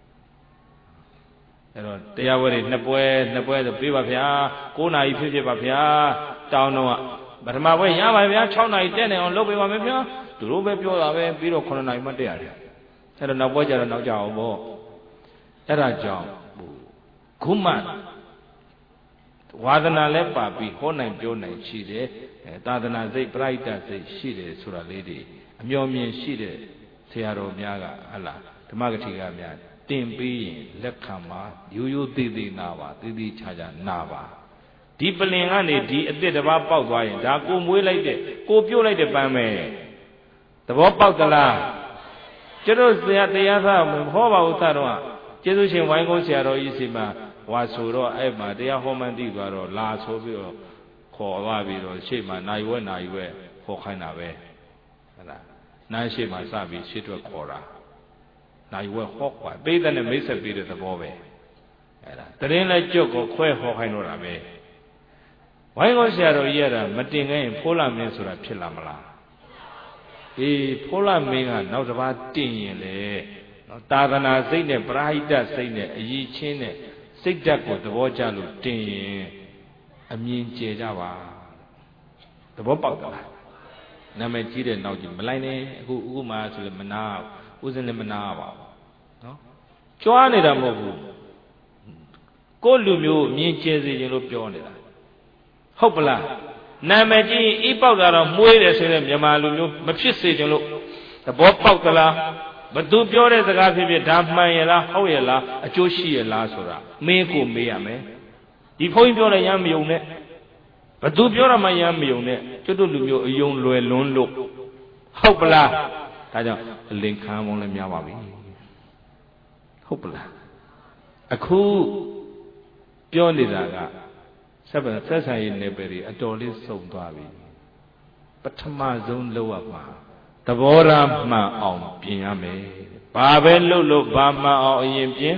အဲ့တော့တရားဝဲတွေနှစ်ပွဲနှစ်ပွဲဆိုပြေးပါဗျာ၉နာရီဖြစ်ဖြစ်ပါဗျာတောင်းတော့ပထမပွဲရပါဗျာ၆နာရီတက်နေအောင်လုပ်ပေးပါမယ်ဗျာသူတို့ပဲပြောတာပဲပြီးတော့9နာရီမှတက်ရတယ်အဲ့တော့နောက်ပွဲကျတော့နောက်ကြအောင်ပေါ့အဲ့ဒါကြောင့်ခုမှဝါဒနာလည်းပါပြီးဟောနိုင်ပြောနိုင်ရှိတယ်သာသနာစိတ်ပရိဒတ်စိတ်ရှိတယ်ဆိုတာလေးတွေအမျှော်မြင်ရှိတဲ့ဆရာတော်များကဟလာဓမ္မဂတိကများတင်ပြီးရင်လက်ခံပါရိုးရိုးသေးသေးနာပါသေးသေးချာချာနာပါဒီပလင်ကနေဒီအစ်စ်တစ်ပါးပေါက်သွားရင်ဒါကိုမွေးလိုက်တဲ့ကိုပြုတ်လိုက်တဲ့ပန်းပဲသဘောပေါက်သလားကျတို့ဆရာတရားသားမဟောပါဘူးသားတော့ကျေးဇူးရှင်ဝိုင်းကုန်းဆရာတော်ကြီးစီမှာဝါဆိုတော့အဲ့မှာတရားဟောမှန်းသိသွားတော့လာဆိုပြီးတော့ခေါ်သွားပြီးတော့ရှေ့မှာနိုင်ဝဲနိုင်ဝဲခေါ်ခိုင်းတာပဲဟုတ်လားနိုင်ရှေ့မှာစပြီးရှေ့ထွက်ခေါ်တာနိုင်ဝဲဟောကွာပိဿနဲ့မိတ်ဆက်ပြီးတဲ့သဘောပဲအဲ့ဒါတရင်လည်းကြွကိုခွဲဟောခိုင်းတော့တာပဲဝိုင်းကုန်းဆရာတော်ကြီးကမတင်ခဲ့ရင်ဖိုးလာမင်းဆိုတာဖြစ်လာမလားအေးဖိုးလာမင်းကနောက်တစ်ပါးတင်ရင်လေနော်သာသနာစိတ်နဲ့ပရိဟိတစိတ်နဲ့အည်ချင်းနဲ့စိတ်ဓာတ်ကိုသဘောကျလို့တင်ရင်အမြင်ကျဲကြပါသဘောပေါက်သလားနာမည်ကြီးတဲ့နောက်ကြီးမလိုက်နဲ့အခုဥပမာဆိုလည်းမနာဦးစင်းလည်းမနာပါဘူးနော်ကြွားနေတာမဟုတ်ဘူးကိုယ့်လူမျိုးအမြင်ကျဲစေခြင်းလို့ပြောနေတာဟုတ်ပလားနာမည်ကြီးဤပေါက်တာတော့မှုေးတယ်ဆိုတဲ့မြန်မာလူမျိုးမဖြစ်စေခြင်းလို့သဘောပေါက်သလားဘသူပြောတဲ့စကားဖြစ်ဖြစ်ဒါမှန်ရလားဟုတ်ရလားအကျိုးရှိရလားဆိုတာမင်းကိုမေးရမယ်ဒီဘုန်းကြီးပြောတဲ့ရမ်းမယုံနဲ့ဘသူပြောတာမှရမ်းမယုံနဲ့ကျွတ်တို့လူမျိုးအယုံလွယ်လွန်းလို့ဟုတ်ပလားဒါကြောင့်အလင်ခံပေါင်းလည်းများပါပြီဟုတ်ပလားအခုပြောနေတာကဆက်ဆက်ဆံရေးနယ်ပယ်တွေအတော်လေးစုံသွားပြီပထမဆုံးလောက်ရမှာသဘောထားမှန်အောင်ပြင်ရမယ်ဘာပဲလုပ်လို့ဘာမှန်အောင်အရင်ပြင်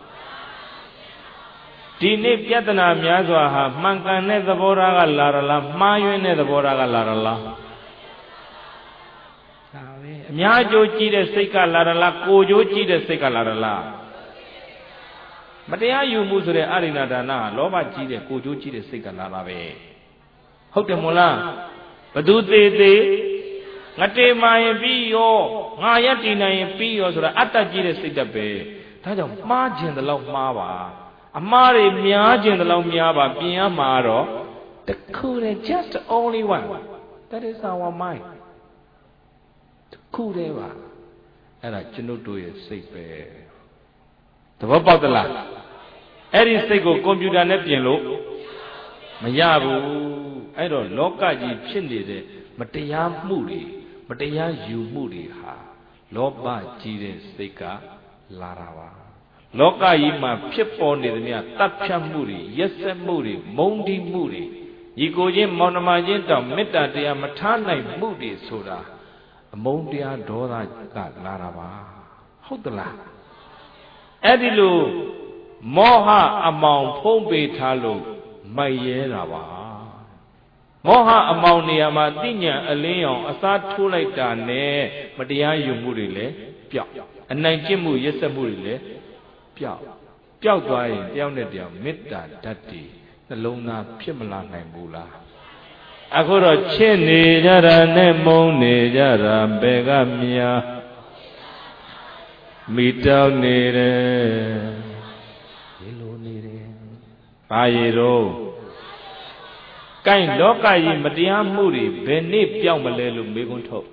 ဒီနေ့ပြဿနာများစွာဟာမှန်ကန်တဲ့သဘောထားကလာရလားမှားယွင်းတဲ့သဘောထားကလာရလားဒါပဲအများကြိုးကြည့်တဲ့စိတ်ကလာရလားကိုကြိုးကြည့်တဲ့စိတ်ကလာရလားမတရားယူမှုဆိုတဲ့အရိဏဒါနလောဘကြီးတဲ့ကိုကြိုးကြည့်တဲ့စိတ်ကလာတာပဲဟုတ်တယ်မို့လားဘသူသေးသေးငတေမာရင်ပြီးရောငါရက်တည်နိုင်ရင်ပြီးရောဆိုတာအတ္တကြီးတဲ့စိတ်တက်ပဲဒါကြောင့်မှားခြင်းတလောက်မှားပါအမှားတွေများခြင်းတလောက်များပါပြင်ရမှာတော့တခုတည်း just only one that is our mind တခုတည်းပါအဲ့ဒါကျွန်ုပ်တို့ရဲ့စိတ်ပဲသဘောပေါက်သလားအဲ့ဒီစိတ်ကိုကွန်ပျူတာနဲ့ပြင်လို့မရဘူးအဲ့တော့လောကကြီးဖြစ်နေတဲ့မတရားမှုတွေမတရားယူမှုတွေဟာလောဘကြီးတဲ့စိတ်ကလာတာပါလောကကြီးမှာဖြစ်ပေါ်နေသမျှတပ်ဖြတ်မှုတွေရက်စက်မှုတွေမုန်းတီးမှုတွေညီကိုချင်းမောင်နှမချင်းတောင်မေတ္တာတရားမထားနိုင်မှုတွေဆိုတာအမုန်းတရားဒေါသကလာတာပါဟုတ်သလားအဲ့ဒီလိုမောဟအမောင်ဖုံးပေးထားလို့မိုက်ရဲတာပါမောဟအမောင်နေရာမှာတိညာအလင်းရောင်အစားထိုးလိုက်တာနဲ့မတရားယူမှုတွေလည်းပျောက်အနိုင်ကျင့်မှုရက်စက်မှုတွေလည်းပျောက်ပျောက်သွားရင်တယောက်နဲ့တယောက်မေတ္တာဓာတ်တွေနှလုံးသားဖြစ်မလာနိုင်ဘူးလားအခုတော့ချစ်နေကြတာနဲ့မုန်းနေကြတာဘယ်ကမြာမိတောင်းနေတယ်ဒီလိုနေတယ်ဘာရည်တော့ကိုင်လောကကြီးမတရားမှုတွေဘယ်နေ့ပြောင်းမလဲလို့မေးခွန်းထုတ်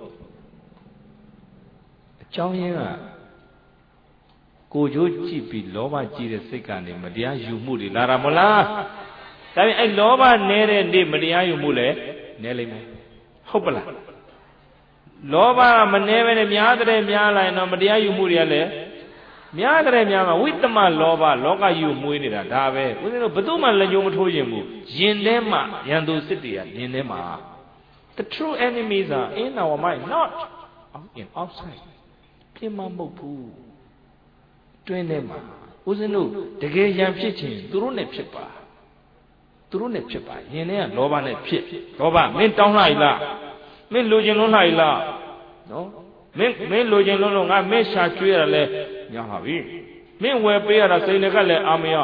အကြောင်းရင်းကကိုကြိုးကြည့်ပြီးလောဘကြီးတဲ့စိတ်ကနေမတရားယူမှုတွေလာတာမလားဒါပေမဲ့အဲ့လောဘနဲတဲ့နေ့မတရားယူမှုလည်းနဲလိမ့်မယ်ဟုတ်ပလားလောဘမနဲပဲနဲ့များတဲ့များလာရင်တော့မတရားယူမှုတွေကလည်းများတဲ့များမှာဝိတ္တမလောဘလောကကြီးကိုမွေးနေတာဒါပဲဦးဇင်းတို့ဘယ်သူမှလက်ညှိုးမထိုးခြင်းဘူးယင်ထဲမှာရန်သူစစ်တွေကယင်ထဲမှာ the true enemies are in our mind not in outside ပြင်မမဟုတ်ဘူးတွင်းထဲမှာဦးဇင်းတို့တကယ်ရန်ဖြစ်ခြင်းသူတို့နဲ့ဖြစ်ပါသူတို့နဲ့ဖြစ်ပါယင်ထဲကလောဘနဲ့ဖြစ်လောဘမင်းတောင်းလိုက်လားမင်းလိုချင်လွန်းလိုက်လားနော်မင်းမင်းလိုချင်လွန်းလို့ငါမင်းရှာကျွေးရလဲညာပါပြီမင်းဝယ်ပေးရတာစိန်ကလည်းအာမရ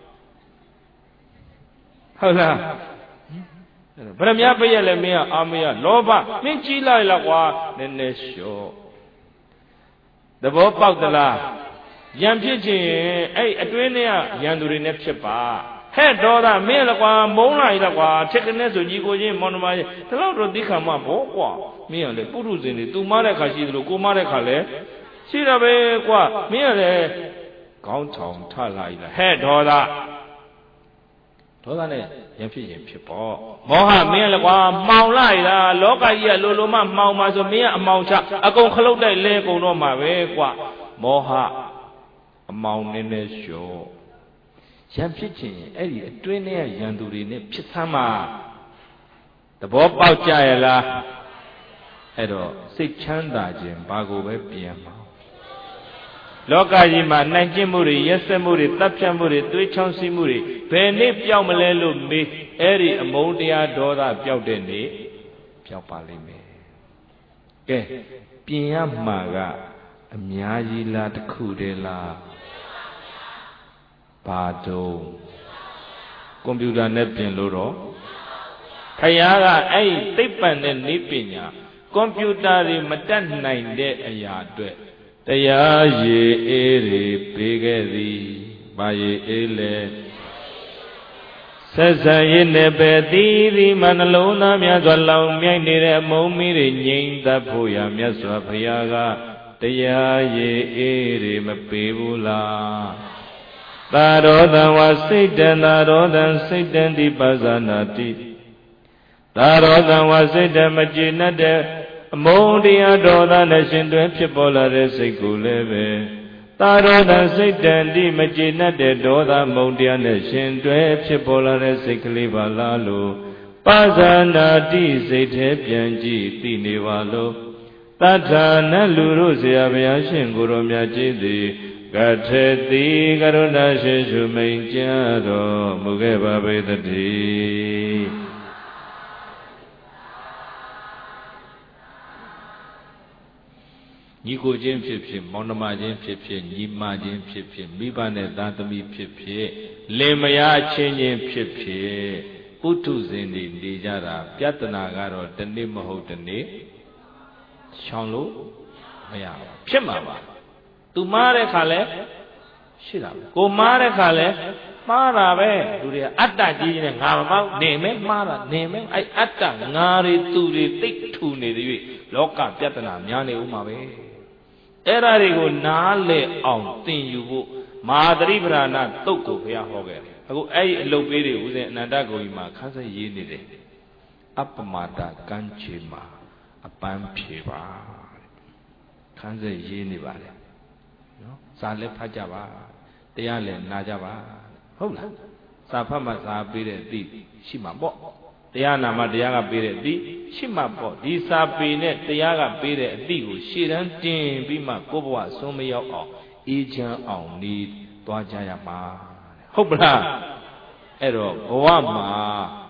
ဟုတ်လားဗရမ ्या ပေးရလဲမင်းကအာမရလောဘမင်းကြီးလိုက်လားကွာနည်းနည်းလျှော့သဘောပေါက်သလားရံဖြစ်ခြင်းအဲ့အတွင်းထဲကရံသူတွေနဲ့ဖြစ်ပါဟဲ့ဒေါသမင်းလည်းကွာမုန်းလိုက်လားကွာထက်ကနေဆိုညီကိုချင်းမောင်နှမချင်းဒီလောက်တော့သိခါမှဘောကွာမင်းကလေပုရုဇဉ်တွေသူမတဲ့ခါရှိသလိုကိုမတဲ့ခါလဲရှိတာပဲကွာမင်းကလည်းခေါင်းထောင်ထလိုက်လားဟဲ့ဒေါသဒေါသနဲ့ရံဖြစ်ရင်ဖြစ်ပေါ့မောဟမင်းလည်းကွာမှောင်လိုက်လားလောကကြီးကလိုလိုမှမှောင်မှာဆိုမင်းကအမောင်ချအကုန်ခလုတ်တိုက်လဲကုန်တော့မှာပဲကွာမောဟအမောင်နေနေလျှော့ရံဖြစ်ခြင်းအဲ့ဒီအတွင်းထဲကရံသူတွေနဲ့ဖြစ်သမ်းမှာသဘောပေါက်ကြရဲ့လားအဲ့တော့စိတ်ချမ်းသာခြင်းဘာကိုပဲပြန်မှာလောကကြီးမှာနိုင်ကျင့်မှုတွေရက်စက်မှုတွေတပ်ဖြတ်မှုတွေသွေးချောင်းစီးမှုတွေဘယ်နေ့ပြောင်းမလဲလို့မေးအဲ့ဒီအမုန်းတရားဒေါသပျောက်တဲ့နေ့ပျောက်ပါလိမ့်မယ်ကဲပြင်ရမှာကအများကြီးလားတစ်ခုတည်းလားဘာတော့ကွန်ပျူတာနဲ့ပြင်လို့တော့ခရာကအဲ့ဒီသိပ္ပံနဲ့နည်းပညာကွန်ပျူတာတွေမတတ်နိုင်တဲ့အရာအတွက်တရားရည်အေးတွေပေးခဲ့သည်ဘာရည်အေးလဲဆက်ဆံရေးနဲ့ပဲသီးသီးမှနှလုံးသားများစွာလောင်မြိုက်နေတဲ့အမုန်းမီးတွေငြိမ်သက်ဖို့ရမြတ်စွာဘုရားကတရားရည်အေးတွေမပေးဘူးလားသာရောတံဝစိတ်တံသာရောတံစိတ်တံတိပဇာနာတိသာရောတံဝစိတ်တံမကျေနပ်တဲ့အမုန်းတရားဒေါသနဲ့ရှင်တွဲဖြစ်ပေါ်လာတဲ့စိတ်ကိုလည်းပဲသာရောတံစိတ်တံတိမကျေနပ်တဲ့ဒေါသမုန်းတရားနဲ့ရှင်တွဲဖြစ်ပေါ်လာတဲ့စိတ်ကလေးပါလားလို့ပဇာနာတိစိတ်ထဲပြန်ကြည့်သိနေပါလို့တထာနလူတို့ဆရာဘုရားရှင်ကိုရောမြတ်ကြီးသည်ကထေတိကရုဏာရှိရှုမိန်ကြတော်မူခဲ့ပါပေတည်းညီကိုချင်းဖြစ်ဖြစ်မောင်နှမချင်းဖြစ်ဖြစ်ညီမချင်းဖြစ်ဖြစ်မိဘနဲ့သားသမီးဖြစ်ဖြစ်လင်မယားချင်းချင်းဖြစ်ဖြစ်ပုထုဇဉ်တွေနေကြတာပြဿနာကတော့တနေ့မဟုတ်တနေ့ရှောင်လို့မရဘူးဖြစ်မှာပါသူမားတဲ့ခါလဲရှိတာပဲကိုမားတဲ့ခါလဲမှားတာပဲလူတွေကအတ္တကြီးကြီးနဲ့ငါမပေါ့နေမယ်မှားတာနေမယ်အဲ့အတ္တငါတွေသူတွေတိတ်ထူနေတယ်၍လောကပြဿနာများနေဦးမှာပဲအဲ့ဒါတွေကိုနားလည်အောင်သင်ယူဖို့မဟာသရိပ္ပရာဏတုတ်ကိုဘုရားဟောခဲ့တယ်အခုအဲ့ဒီအလုပ်ပေးတွေဦးဇင်းအနန္တဂုံကြီးမှာခန်းဆက်ရေးနေတယ်အပ္ပမတကံချေမှာအပန်းဖြေပါခန်းဆက်ရေးနေပါလေနော်စာလည်းဖတ်ကြပါတရားလည်းနာကြပါဟုတ်လားစာဖတ်မှစာပေးတဲ့အသည့်ရှိမှာပေါ့တရားနာမှတရားကပေးတဲ့အသည့်ရှိမှာပေါ့ဒီစာပေနဲ့တရားကပေးတဲ့အသည့်ကိုရှေ့တန်းတင်ပြီးမှကိုယ့်ဘဝဆုံးမရောက်အောင်အေးချမ်းအောင်နေသွားကြရမှာဟုတ်ပလားအဲ့တော့ဘဝမှာ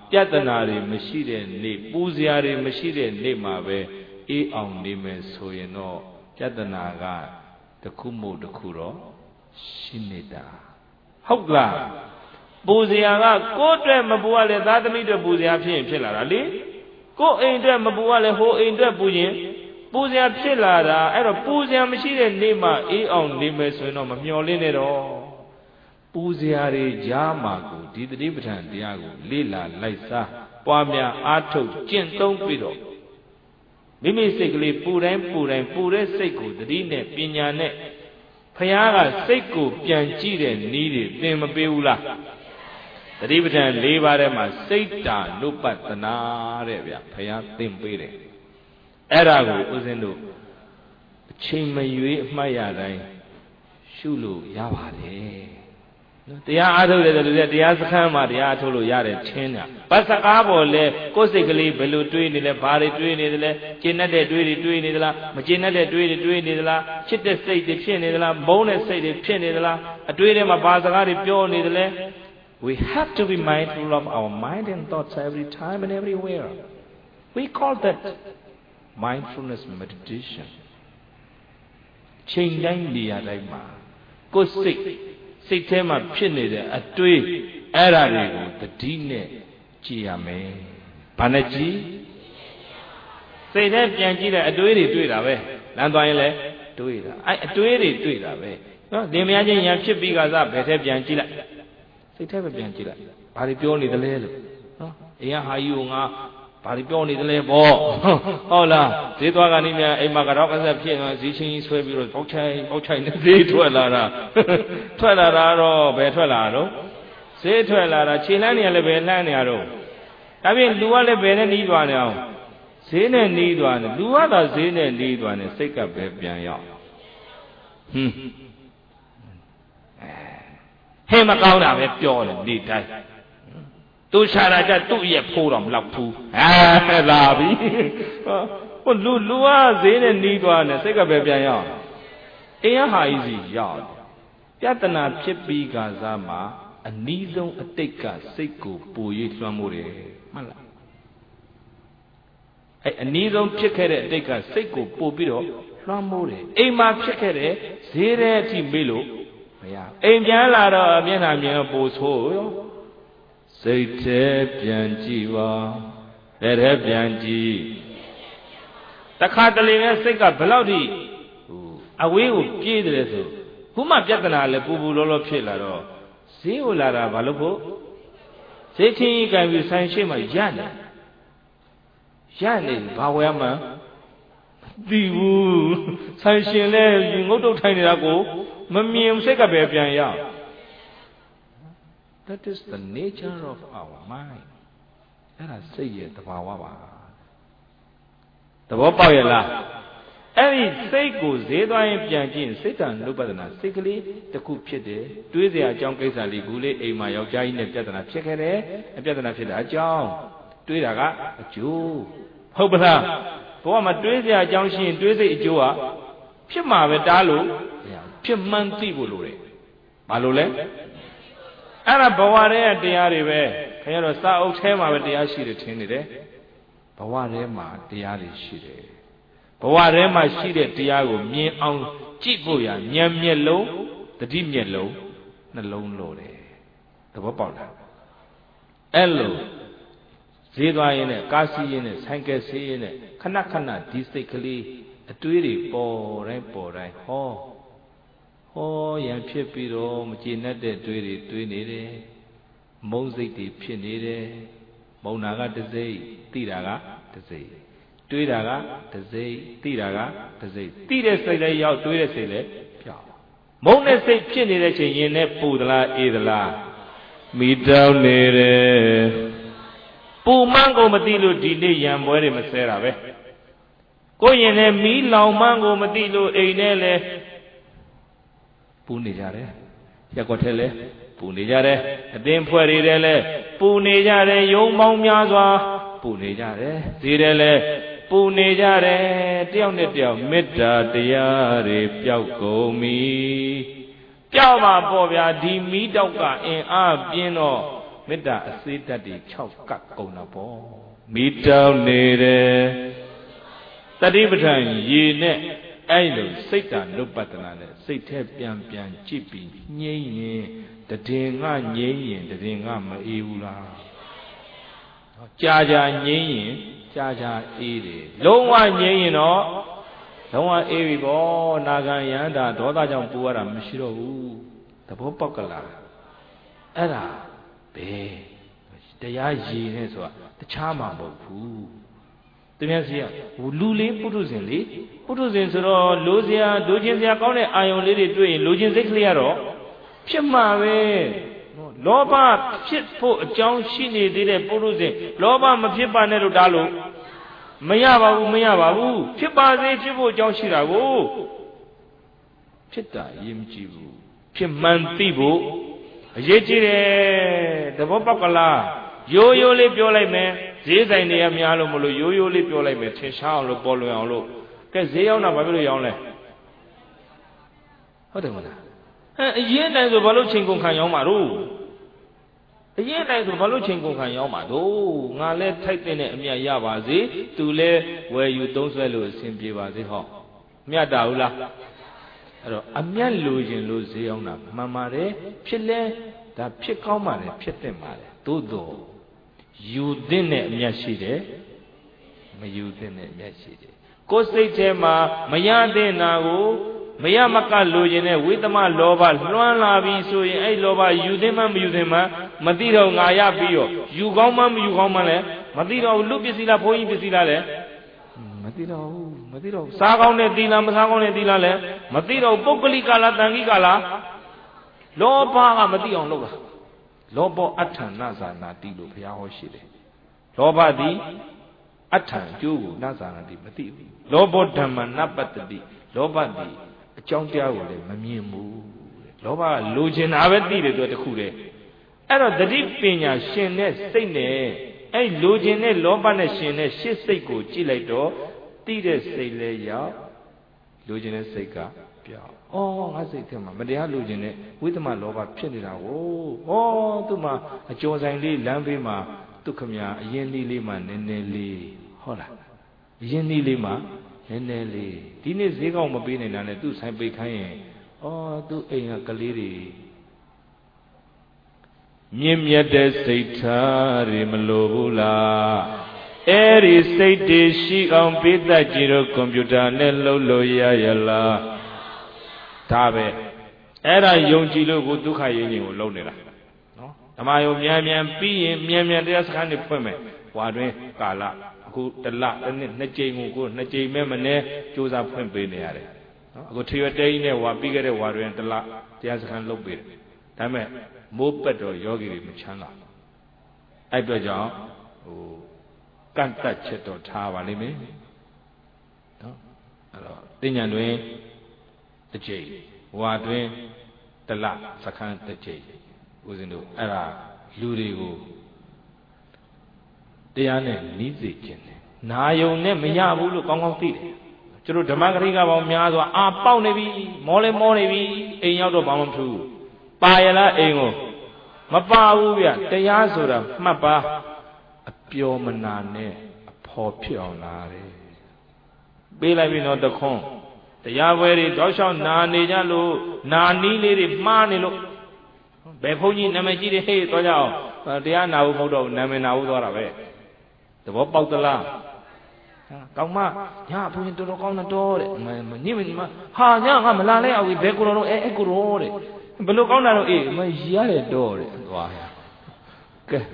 ပြဿနာတွေမရှိတဲ့နေ့ပူစရာတွေမရှိတဲ့နေ့မှာပဲအေးအောင်နေမယ်ဆိုရင်တော့ပြဿနာကတစ်ခုမို့တစ်ခုတော့ရှိနေတာဟုတ်လားပူစရာကကိုယ့်အတွက်မပူရလဲသားသမီးအတွက်ပူစရာဖြစ်ရင်ဖြစ်လာတာလေကိုယ့်အိမ်အတွက်မပူရလဲဟိုအိမ်အတွက်ပူရင်ပူစရာဖြစ်လာတာအဲ့တော့ပူစရာမရှိတဲ့နေ့မှာအေးအောင်နေမယ်ဆိုရင်တော့မမျှော်လင့်နဲ့တော့ပူစရာတွေကြားမှာကိုဒီတတိပဋ္ဌာန်တရားကိုလေ့လာလိုက်စားပွားများအားထုတ်ကျင့်သုံးပြီးတော့မိမိစိတ်ကလေးပူတိုင်းပူတိုင်းပူတဲ့စိတ်ကိုတတိနဲ့ပညာနဲ့ဖျားကစိတ်ကိုပြန်ကြည့်တဲ့နည်းတွေသင်မပေးဘူးလားတတိပဋ္ဌာန်၄ပါးထဲမှာစိတ်တာနုပတ္တနာတဲ့ဗျဖျားသင်ပေးတယ်အဲ့ဒါကိုဦးဇင်းတို့အချိန်မရွေးအမှတ်ရတိုင်းရှုလို့ရပါတယ်နော်တရားအားထုတ်တယ်ဆိုတော့တရားစခန်းမှာတရားအားထုတ်လို့ရတယ်ချင်းတာပတ်စကားပေါ်လဲကိုယ်စိတ်ကလေးဘယ်လိုတွေးနေလဲဘာတွေတွေးနေသလဲကျဉ်တ်တဲ့တွေးတွေတွေးနေသလားမကျဉ်တ်တဲ့တွေးတွေတွေးနေသလားချစ်တဲ့စိတ်တွေဖြစ်နေသလားမုန်းတဲ့စိတ်တွေဖြစ်နေသလားအတွေးထဲမှာဘာစကားတွေပြောနေသလဲ we have to be mindful of our mind and thoughts every time and everywhere we call that mindfulness meditation ချိန်တိုင်းနေရာတိုင်းမှာကိုယ်စိတ်စိတ်ထဲမှာဖြစ်နေတဲ့အတွေးအဲ့ဓာတွေကိုတတိနဲ့ကြည့်ရမယ်။ဘာနဲ့ကြည့်စိတ်ထဲပြန်ကြည့်တဲ့အတွေးတွေတွေ့တာပဲလမ်းသွားရင်လည်းတွေးတာအဲ့အတွေးတွေတွေ့တာပဲနော်လင်မယားချင်းညာဖြစ်ပြီးကစားဘယ်ထဲပြန်ကြည့်လိုက်စိတ်ထဲပဲပြန်ကြည့်လိုက်ဘာတွေပြောနေသလဲလို့နော်အိမ်ကဟာယူငါဘာတွေပြောနေသလဲပေါ့ဟုတ်လားဈေးသွားကနေမြန်အိမ်မှာကတော့ကဆက်ဖြစ်သွားဈေးချင်းကြီးဆွဲပြီးတော့ပေါက်ချိုင်ပေါက်ချိုင်နဲ့ဈေးထွက်လာတာထွက်လာတာတော့ဘယ်ထွက်လာတော့ဈေးထွက်လာတာခြေလမ်းနေရလဲဘယ်လှမ်းနေရတော့ဒါပြင်လူကလည်းဘယ်နဲ့နီးသွားနေအောင်ဈေးနဲ့နီးသွားနေလူကသာဈေးနဲ့နီးသွားနေစိတ်ကပဲပြန်ရောက်ဟွန်းဟဲ့မကောင်းတာပဲပြောတယ်ဒီတိုင်းသူရှာတာကြသူ့ရဲ့ဖိုးတော့မလောက်ဘူးဟာလာပြီဟိုလူလူကဈေးနဲ့နီးသွားနေစိတ်ကပဲပြန်ရောက်အင်းဟာကြီးစီရောက်ပြဿနာဖြစ်ပြီးကစားမှာအနီးဆုံးအတိတ်ကစိတ်ကိုပူ၍လွှမ်းမိုးတယ်မှတ်လားအဲအနီးဆုံးဖြစ်ခဲ့တဲ့အတိတ်ကစိတ်ကိုပူပြီးတော့လွှမ်းမိုးတယ်အိမ်မှာဖြစ်ခဲ့တဲ့ဈေးတဲ့အထိမေးလို့မရအိမ်ပြန်လာတော့မျက်နှာမြင်တော့ပူဆိုးရောစိတ်ထဲပြန်ကြည့်ပါလက်ထဲပြန်ကြည့်တခါတလေနဲ့စိတ်ကဘယ်လောက်ထိဟိုအဝေးကိုပြေးတယ်ဆိုခုမှပြဿနာလည်းပူပူလောလောဖြစ်လာတော့ဈေးကိုလာတာဘာလို့ဖို့ဈေးချင်းကြီးကံပြီးဆိုင်ရှိမှရနေရနေဘာဝဲမှသိဘူးဆိုင်ရှင်လဲငုတ်တုတ်ထိုင်နေတာကိုမမြင်စိတ်ကပဲပြန်ရThat is the nature of our mind. အဲ့ဒါစိတ်ရဲ့သဘာဝပါသဘောပေါက်ရဲ့လားအဲ့ဒီစိတ်ကိုဈေးသွားရင်ပြန်ကြည့်စိတ်တန်နုပဒနာစိတ်ကလေးတစ်ခုဖြစ်တယ်တွေးစရာအကြောင်းကိစ္စလေးခုလေးအိမ်မှာယောက်ျားကြီးနဲ့ပြဿနာဖြစ်ခဲ့တယ်အပြဿနာဖြစ်တာအကြောင်းတွေးတာကအကျိုးဟုတ်ပလားဘဝမှာတွေးစရာအကြောင်းရှိရင်တွေးစိတ်အကျိုးကဖြစ်မှာပဲတားလို့ဖြစ်မှန်းသိဖို့လိုတယ်ဘာလို့လဲအဲ့ဒါဘဝထဲကတရားတွေပဲခင်ဗျားတို့စာအုပ်ထဲမှာပဲတရားရှိတယ်ထင်နေတယ်ဘဝထဲမှာတရားတွေရှိတယ်ဘဝထဲမှာရှိတဲ့တရားကိုမြင်အောင်ကြည့်ဖို့ရဉာဏ်မျက်လုံးတတိမျက်လုံးနှလုံးလိုတယ်သဘောပေါက်လားအဲ့လိုဈေးသွားရင်နဲ့ကားစီးရင်နဲ့ဆိုင်ကယ်စီးရင်နဲ့ခဏခဏဒီစိတ်ကလေးအတွေးတွေပေါ်တိုင်းပေါ်တိုင်းဟောဟောရန်ဖြစ်ပြီးတော့မကျေနပ်တဲ့တွေးတွေတွေးနေတယ်မုန်းစိတ်တွေဖြစ်နေတယ်မုန်းတာကတစ်စိတ်သိတာကတစ်စိတ်တွေးတာကတစ်စိတ်သိတာကတစ်စိတ်သိတဲ့စိတ်လည်းရောက်တွေးတဲ့စိတ်လည်းပြောင်းမုန်းတဲ့စိတ်ဖြစ်နေတဲ့ချိန်ရင်နဲ့ပူသလားအေးသလားမိတောင်းနေတယ်ပူမှန်းကိုမသိလို့ဒီနေ့ရံပွဲတွေမဆဲတာပဲကိုရင်လည်းမီးလောင်မှန်းကိုမသိလို့အိမ်နဲ့လည်းပူနေကြတယ်ရက်ွက်ထဲလဲပူနေကြတယ်အသင်းဖွဲ့တွေထဲလဲပူနေကြတယ်ယုံပေါင်းများစွာပူနေကြတယ်ဈေးထဲလဲပူနေကြတယ်တယောက်နဲ့တယောက်မေတ္တာတရားတွေပျောက်ကုန်ပြီပျောက်မှာပေါ့ဗျာဒီမီးတောက်ကအင်အားပြင်းတော့မေတ္တာအစေတတ်တွေ၆ကပ်ကုန်တာပေါ့မိတောင်းနေတယ်တတိပဋ္ဌာန်ရေနဲ့အဲ့လိုစိတ်တန်နုပ္ပတနာနဲ့စိတ်แท้ပြန်ပြန်ကြည့်ပြီးငြိမ့်ရင်တည်ငါငြိမ့်ရင်တည်ငါမအေးဘူးလားကြာကြာငြိမ့်ရင်ကြာကြာအေးတယ်လုံးဝငြိမ့်ရင်တော့လုံးဝအေးပြီပေါ့နာဂံယန္တာဒေါသကြောင့်ပူရတာမရှိတော့ဘူးသဘောပေါက်ကလားအဲ့ဒါဘယ်တရားရည်နဲ့ဆိုတာတခြားမှာမဟုတ်ဘူးတကယ်စီကလူလေးပုထုဇဉ်လေးပုထုဇဉ်ဆိုတော့လိုစရာလိုချင်စရာကောင်းတဲ့အာယုံလေးတွေတွေ့ရင်လိုချင်စိတ်ကလေးရတော့ဖြစ်မှာပဲလောဘဖြစ်ဖို့အကြောင်းရှိနေသေးတဲ့ပုထုဇဉ်လောဘမဖြစ်ပါနဲ့လို့တားလို့မရပါဘူးမရပါဘူးဖြစ်ပါစေဖြစ်ဖို့အကြောင်းရှိတာကိုဖြစ်တာအရေးမကြီးဘူးဖြစ်မှန်သိဖို့အရေးကြီးတယ်သဘောပေါက်ကလားရိုးရိုးလေးပြောလိုက်မယ်ဈေးဆိုင်တွေကများလို့မလို့ရိုးရိုးလေးပြောလိုက်မယ်ထင်ရှားအောင်လို့ပေါ်လွင်အောင်လို့ကဲဈေးရောက်တာဘာဖြစ်လို့ရောင်းလဲဟုတ်တယ်မလားအဲအရင်တိုင်းဆိုဘာလို့ချိန်ကုန်ခံရောင်းမှာတို့အရင်တိုင်းဆိုဘာလို့ချိန်ကုန်ခံရောင်းမှာတို့ငါလဲထိုက်တဲ့အမြတ်ရပါစေသူလဲဝယ်ယူသုံးဆွဲလို့အဆင်ပြေပါစေဟောမြတ်တာဟုတ်လားအဲ့တော့အမြတ်လိုခြင်းလို့ဈေးရောက်တာမှန်ပါတယ်ဖြစ်လဲဒါဖြစ်ကောင်းပါလေဖြစ်တဲ့ပါလေသို့တော့ယူသင့်တဲ့အမြတ်ရှိတယ်မယူသင့်တဲ့အမြတ်ရှိတယ်ကိုယ်စိတ်ထဲမှာမရတဲ့နာကိုမရမကလိုချင်တဲ့ဝိသမလောဘလွှမ်းလာပြီဆိုရင်အဲ့လောဘယူသင့်မှမယူသင့်မှမသိတော့ငါရပြီးတော့ယူကောင်းမှမယူကောင်းမှလည်းမသိတော့လူပစ္စည်းလားဘုန်းကြီးပစ္စည်းလားလဲမသိတော့ဘူးမသိတော့စားကောင်းတဲ့သီလားမစားကောင်းတဲ့သီလားလဲမသိတော့ပုဂ္ဂလိကလားတန်ခိကလားလောဘကမသိအောင်လုပ်တာလောဘောအဋ္ဌနဇာနာတိလို့ဘုရားဟောရှိတယ်လောဘသည်အဋ္ဌံအကျိုးကိုနဇာနာတိမသိဘူးလောဘောဓမ္မနပတ္တိလောဘသည်အကြောင်းတရားကိုလည်းမမြင်ဘူးတဲ့လောဘကလိုချင်တာပဲသိတယ်သူတခုတည်းအဲ့တော့တတိပညာရှင်တဲ့စိတ်နဲ့အဲ့လိုချင်တဲ့လောဘနဲ့ရှင်တဲ့ရှစ်စိတ်ကိုကြည့်လိုက်တော့သိတဲ့စိတ်လည်းရောက်လိုချင်တဲ့စိတ်ကပြောင်းဩငါစိတ်ထဲမှာမတရားလိုချင်တဲ့ဝိသမလောဘဖြစ်နေတာကိုဩသူ့မှာအကျော်ဆိုင်လေးလမ်းဘေးမှာသူခမညာအရင်လေးလေးမှနည်းနည်းလေးဟုတ်လားအရင်လေးလေးမှနည်းနည်းလေးဒီနေ့ဈေးကောင်းမပေးနိုင်တာနဲ့သူ့ဆိုင်ပိတ်ခိုင်းရင်ဩသူ့အိမ်ကကလေးတွေမြင့်မြတ်တဲ့စိတ်ထားတွေမလိုဘူးလားအဲ့ဒီစိတ်တွေရှိအောင်ပေးတတ်ကြည့်တော့ကွန်ပျူတာနဲ့လှုပ်လို့ရရလားဒါပဲအဲ့ဒါယုံကြည်လို့ကိုဒုက္ခရင်းကြီးကိုလုံးနေတာနော်ဓမ္မယုံမြန်မြန်ပြီးရင်မြန်မြန်တရားစခန်းတွေဖွင့်မယ်ဝါတွင်ကာလအခုတစ်လတစ်နှစ်နှစ်ကြိမ်ကိုကိုနှစ်ကြိမ်မဲ့မနဲ့စူးစမ်းဖွင့်ပေးနေရတယ်နော်အခုထေရတဲကြီးနဲ့ဝါပြီးခဲ့တဲ့ဝါတွင်တစ်လတရားစခန်းလုပ်ပေးတယ်ဒါပေမဲ့မိုးပက်တော့ယောဂီတွေမချမ်းသာအဲ့အတွက်ကြောင့်ဟိုကန့်တက်ချက်တော့ထားပါလိမ့်မယ်နော်အဲ့တော့တင်ညာတွင်တစ်ကြိမ်ဝါတွင်တစ်လစခန်းတစ်ကြိမ်ဦးဇင်းတို့အဲ့ဒါလူတွေကိုတရားနဲ့နီးစေခြင်းတယ်နာယုံနဲ့မရဘူးလို့ကောင်းကောင်းသိတယ်ကျတို့ဓမ္မဂရိကပေါင်းများစွာအာပေါက်နေပြီမောလဲမောနေပြီအိမ်ရောက်တော့ဘာမှမထူးပါရလားအိမ်ကိုမပါဘူးဗျတရားဆိုတာမှတ်ပါအပျော်မနာနဲ့အဖော်ဖြစ်အောင်လာတယ်ပေးလိုက်ပြီတော့တခွန်းတရားပွဲတွေတောက်လျှောက်နာနေကြလို့နာနီးလေးတွေမှားနေလို့ဘယ်ဘုန်းကြီးနာမည်ကြီးတွေဟေ့သွားကြအောင်တရားနာဖို့မဟုတ်တော့နာမည်နာဖို့သွားတာပဲသဘောပေါက်သလားကောင်းမညာဘုရင်တော်တော်ကောင်းတော့တဲ့မနိမမဟာညာငါမလာလဲအောင်ဘယ်ကိုတော့အဲအဲကိုတော့တဲ့ဘယ်လိုကောင်းတာတော့အေးမရရတယ်တော့တဲ့သွားကဲ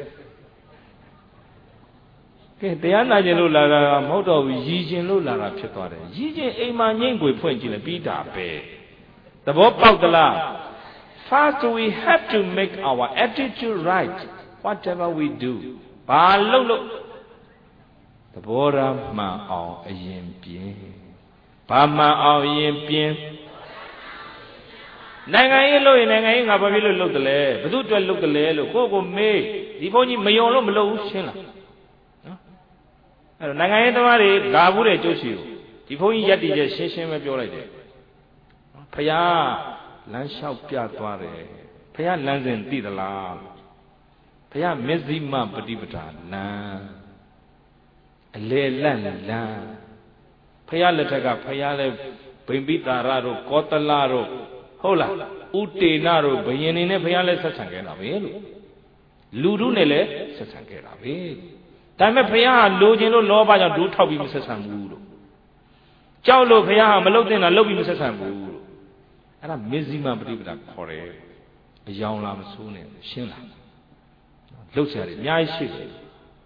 ကဲတရားနာကျင်လို့လာတာမဟုတ်တော့ဘူးရည်ကျင်လို့လာတာဖြစ်သွားတယ်ရည်ကျင်အိမ်မှာငိမ့်ွယ်ဖွင့်ကြည့်လိုက်ပြီးတာပဲသဘောပေါက်သလား First we have to make our attitude right whatever we do ဘာလို့လို့သဘောထားမှန်အောင်အရင်ပြင်းဘာမှန်အောင်အရင်ပြင်းနိုင်ငံရေးလို့ရင်နိုင်ငံရေးငါဘာဖြစ်လို့လုပ်တယ်လဲဘသူအတွက်လုပ်တယ်လဲလို့ကိုယ့်ကိုမေးဒီဘုန်းကြီးမယုံလို့မလုပ်ဘူးရှင်းလားနော်အဲ့တော့နိုင်ငံရေးသမားတွေလာဘူးတဲ့ကျုပ်ရှိကိုဒီဘုန်းကြီးယက်တည်ချက်ရှင်းရှင်းပဲပြောလိုက်တယ်ဖယားလမ်းလျှောက်ပြသွားတယ်ဖယားလမ်းစဉ်သိသလားဖဘုရားမဇ္ဈိမပฏิပဒါလမ်းအလေလန့်လမ်းဘုရားလက်ထက်ကဘုရားလည်းဗိမ္ပိတာရတို့ကောသလတို့ဟုတ်လားဥတေနတို့ဘယင်နေနဲ့ဘုရားလည်းဆက်ဆံခဲ့တာပဲလို့လူတို့နဲ့လည်းဆက်ဆံခဲ့တာပဲဒါပေမဲ့ဘုရားကလိုချင်လို့လောဘကြောင့်ဒိုးထောက်ပြီးမဆက်ဆံဘူးလို့ကြောက်လို့ဘုရားကမလုပ်တင်တာလုပ်ပြီးမဆက်ဆံဘူးလို့အဲ့ဒါမဇ္ဈိမပฏิပဒါခေါ်တယ်အယောင်လားမဆိုးနဲ့ရှင်းလားလှုပ်ရှားတယ်အများကြီးရှိတယ်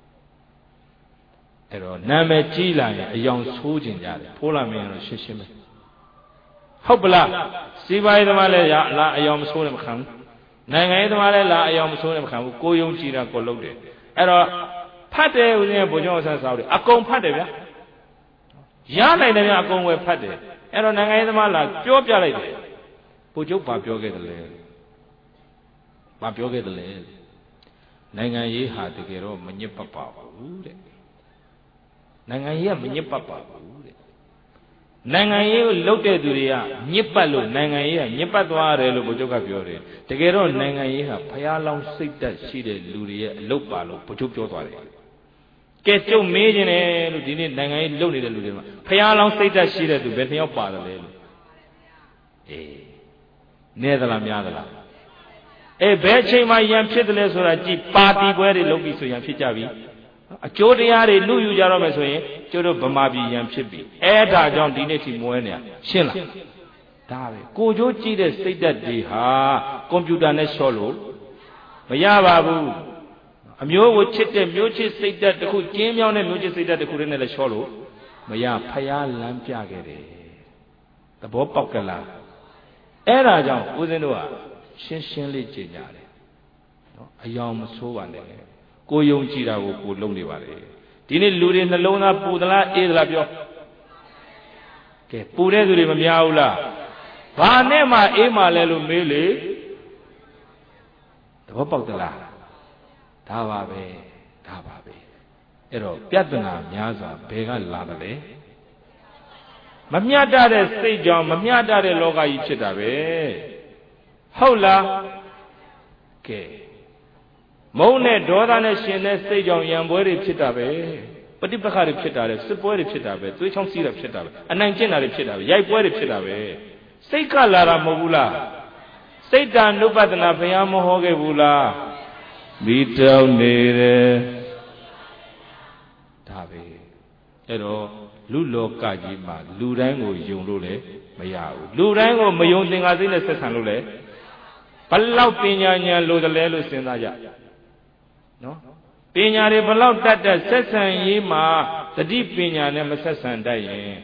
အဲ့တော့နာမည်ကြီးလာရင်အယောင်ဆိုးခြင်းကြတယ်ဖိုးလာမင်းကတော့ရှင်းရှင်းပဲဟုတ်ပလားစီးပွားရေးသမားလည်းလာအယောင်မဆိုးနဲ့မခံဘူးနိုင်ငံရေးသမားလည်းလာအယောင်မဆိုးနဲ့မခံဘူးကိုယုံကြည်တာကိုလုပ်တယ်အဲ့တော့ဖတ်တယ်ဦးဇင်းရဲ့ဘုံကျောင်းဆန်းစာအုပ်တွေအကုန်ဖတ်တယ်ဗျာရနိုင်တယ်ဗျာအကုန်ဝယ်ဖတ်တယ်အဲ့တော့နိုင်ငံရေးသမားလာပြောပြလိုက်တယ်ဘုံကျောင်းဘာပြောခဲ့တယ်လဲဘာပြောခဲ့တယ်လဲနိုင်ငံရေးဟာတကယ်တော့မညစ်ပတ်ပါဘူးတဲ့နိုင်ငံရေးကမညစ်ပတ်ပါဘူးတဲ့နိုင်ငံရေးကိုလုပ်တဲ့သူတွေကညစ်ပတ်လို့နိုင်ငံရေးကညစ်ပတ်သွားတယ်လို့ဘုချုပ်ကပြောတယ်တကယ်တော့နိုင်ငံရေးဟာဖျားလောင်းစိတ်တက်ရှိတဲ့လူတွေရဲ့အလုပ်ပါလို့ဘုချုပ်ပြောသွားတယ်ကဲကျုပ်မေးခြင်းတယ်လို့ဒီနေ့နိုင်ငံရေးလုပ်နေတဲ့လူတွေမှာဖျားလောင်းစိတ်တက်ရှိတဲ့သူဘယ်နှစ်ယောက်ပါတယ်လဲလို့အေးနဲသလားများသလားအေးဘယ်အချိန်မှရန်ဖြစ်တယ်လဲဆိုတာကြည့်ပါတီပွဲတွေလုပ်ပြီးဆိုရန်ဖြစ်ကြပြီအကျိုးတရားတွေလူယူကြတော့မယ်ဆိုရင်ကျိုးတို့ဗမာပြည်ရန်ဖြစ်ပြီအဲ့ဒါကြောင့်ဒီနေ့ထိမွဲနေရရှင်းလားဒါပဲကိုကျိုးကြည့်တဲ့စိတ်ဓာတ်တွေဟာကွန်ပျူတာနဲ့ရှော့လို့မရပါဘူးအမျိုးကိုချစ်တဲ့မျိုးချစ်စိတ်ဓာတ်တစ်ခုကျင်းမြောင်းတဲ့မျိုးချစ်စိတ်ဓာတ်တစ်ခုနဲ့လည်းရှော့လို့မရဖယားလမ်းပြခဲ့တယ်သဘောပေါက်ကလားအဲ့ဒါကြောင့်ဦးဇင်းတို့ကရှင်းရှင်းလေးကြင်ကြတယ်နော်အယောင်မဆိုးပါနဲ့ကိုယုံကြည်တာကိုကိုလုံနေပါလေဒီနေ့လူတွေနှလုံးသားပူသလားအေးသလားပြောကဲပူတဲ့သူတွေမများဘူးလားဘာနဲ့မှအေးမှလဲလို့မေးလေသဘောပေါက်သလားဒါပါပဲဒါပါပဲအဲ့တော့ပြဿနာများစွာဘယ်ကလာတယ်လဲမမျှတတဲ့စိတ်ကြောင့်မမျှတတဲ့လောကကြီးဖြစ်တာပဲဟုတ်လားကဲမုန်းနဲ့ဒေါသနဲ့ရှင်တဲ့စိတ်ကြောင့်ရံပွဲတွေဖြစ်တာပဲပဋိပက္ခတွေဖြစ်တာလေစစ်ပွဲတွေဖြစ်တာပဲသွေးချောင်းစီးတာဖြစ်တာပဲအနိုင်ကျင့်တာတွေဖြစ်တာပဲရိုက်ပွဲတွေဖြစ်တာပဲစိတ်ကလာတာမဟုတ်ဘူးလားစိတ်တ ानु ပဒနာဘုရားမဟောခဲ့ဘူးလားမိတောင်းနေတယ်ဒါပဲအဲ့တော့လူလောကကြီးမှာလူတိုင်းကိုယုံလို့လည်းမရဘူးလူတိုင်းကိုမယုံသင်္ကာစိတ်နဲ့ဆက်ဆံလို့လည်းဘလောက်ပညာဉာဏ်လိုတယ်လဲလို့စဉ်းစားကြနော်ပညာတွေဘလောက်တတ်တတ်ဆက်ဆံရေးမှာတတိပညာနဲ့မဆက်ဆံတတ်ရင်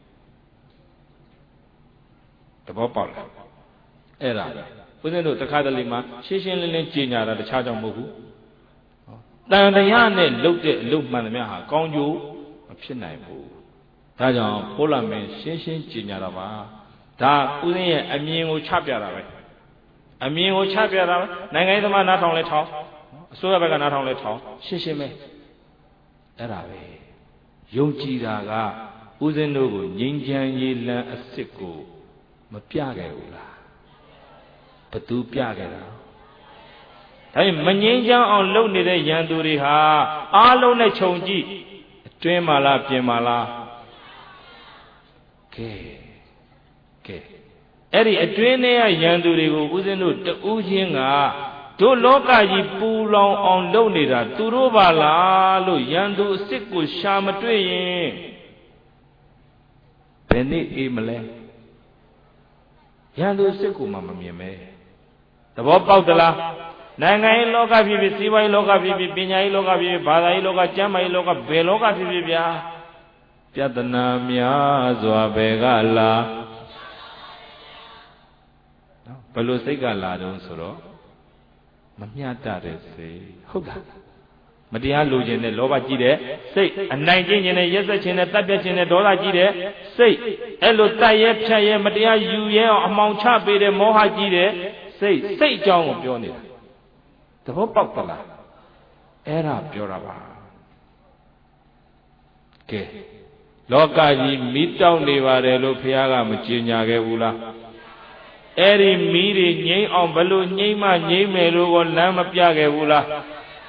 သဘောပေါက်လားအဲ့ဒါပဲဦးဇင်းတို့တခါတလေမှာရှင်းရှင်းလင်းလင်းကြင်ညာတာတခြားကြောင့်မဟုတ်ဘူးတန်တရားနဲ့လုပ်တဲ့အလုပ်မှန်သမျှဟာကောင်းကျိုးမဖြစ်နိုင်ဘူးဒါကြောင့်ပိုးလာမင်းရှင်းရှင်းကြင်ညာတာပါဒါဦးဇင်းရဲ့အမြင်ကိုချပြတာပဲအမြင်ကိုချပြတာပဲနိုင်ငံရေးသမားနားထောင်လဲထောင်အစိုးရဘက်ကနားထောင်လဲထောင်ရှင်းရှင်းပဲအဲ့ဒါပဲယုံကြည်တာကဦးဇင်းတို့ကိုငြိမ်းချမ်းရေးလမ်းအစ်စ်ကိုမပြခဲ့ဘူးလားဘသူပြခဲ့တာဒါပေမဲ့မငြိမ်းချမ်းအောင်လုပ်နေတဲ့ရန်သူတွေဟာအားလုံးနဲ့ခြုံကြည့်အတွင်းမှာလားပြင်မှာလားကဲကဲအဲ့ဒီအတွင်းထဲကရန်သူတွေကိုဦးဇင်းတို့တူးချင်းကတို့လောကကြီးပူလောင်အောင်လုပ်နေတာသူတို့ပါလားလို့ရန်သူအစ်စ်ကိုရှာမတွေ့ရင်ဘယ်နည်းအေးမလဲရန်သူအစ်စ်ကိုမှမမြင်ပဲသဘောပေါက်သလားနိုင်ငံရေးလောကဖြစ်ဖြစ်စီးပွားရေးလောကဖြစ်ဖြစ်ပညာရေးလောကဖြစ်ဖြစ်ဘာသာရေးလောကကျမ်းမာရေးလောကဘယ်လောကဖြစ်ဖြစ်ဗျာပြဿနာများစွာဘယ်ကလာဘယ်လိုစိတ်ကလာတုံးဆိုတော့မမျှတတဲ့စိတ်ဟုတ်လားမတရားလိုချင်တဲ့လောဘကြီးတဲ့စိတ်အနိုင်ကျင့်ခြင်းနဲ့ရက်စက်ခြင်းနဲ့တပ်ပြတ်ခြင်းနဲ့ဒေါသကြီးတဲ့စိတ်အဲ့လိုတတ်ရဲဖြတ်ရဲမတရားယူရဲအောင်အမှောင်ချပေးတဲ့မောဟကြီးတဲ့စိတ်စိတ်အကြောင်းကိုပြောနေတာသဘောပေါက်သလားအဲ့ဒါပြောတာပါကဲလောကကြီးမီးတောက်နေပါတယ်လို့ဘုရားကမကြေညာခဲ့ဘူးလားအဲ့ဒီမီးတွေငြိမ်းအောင်ဘလို့ငြိမ်းမငြိမ်းမယ်လို့ကိုလမ်းမပြခဲ့ဘူးလား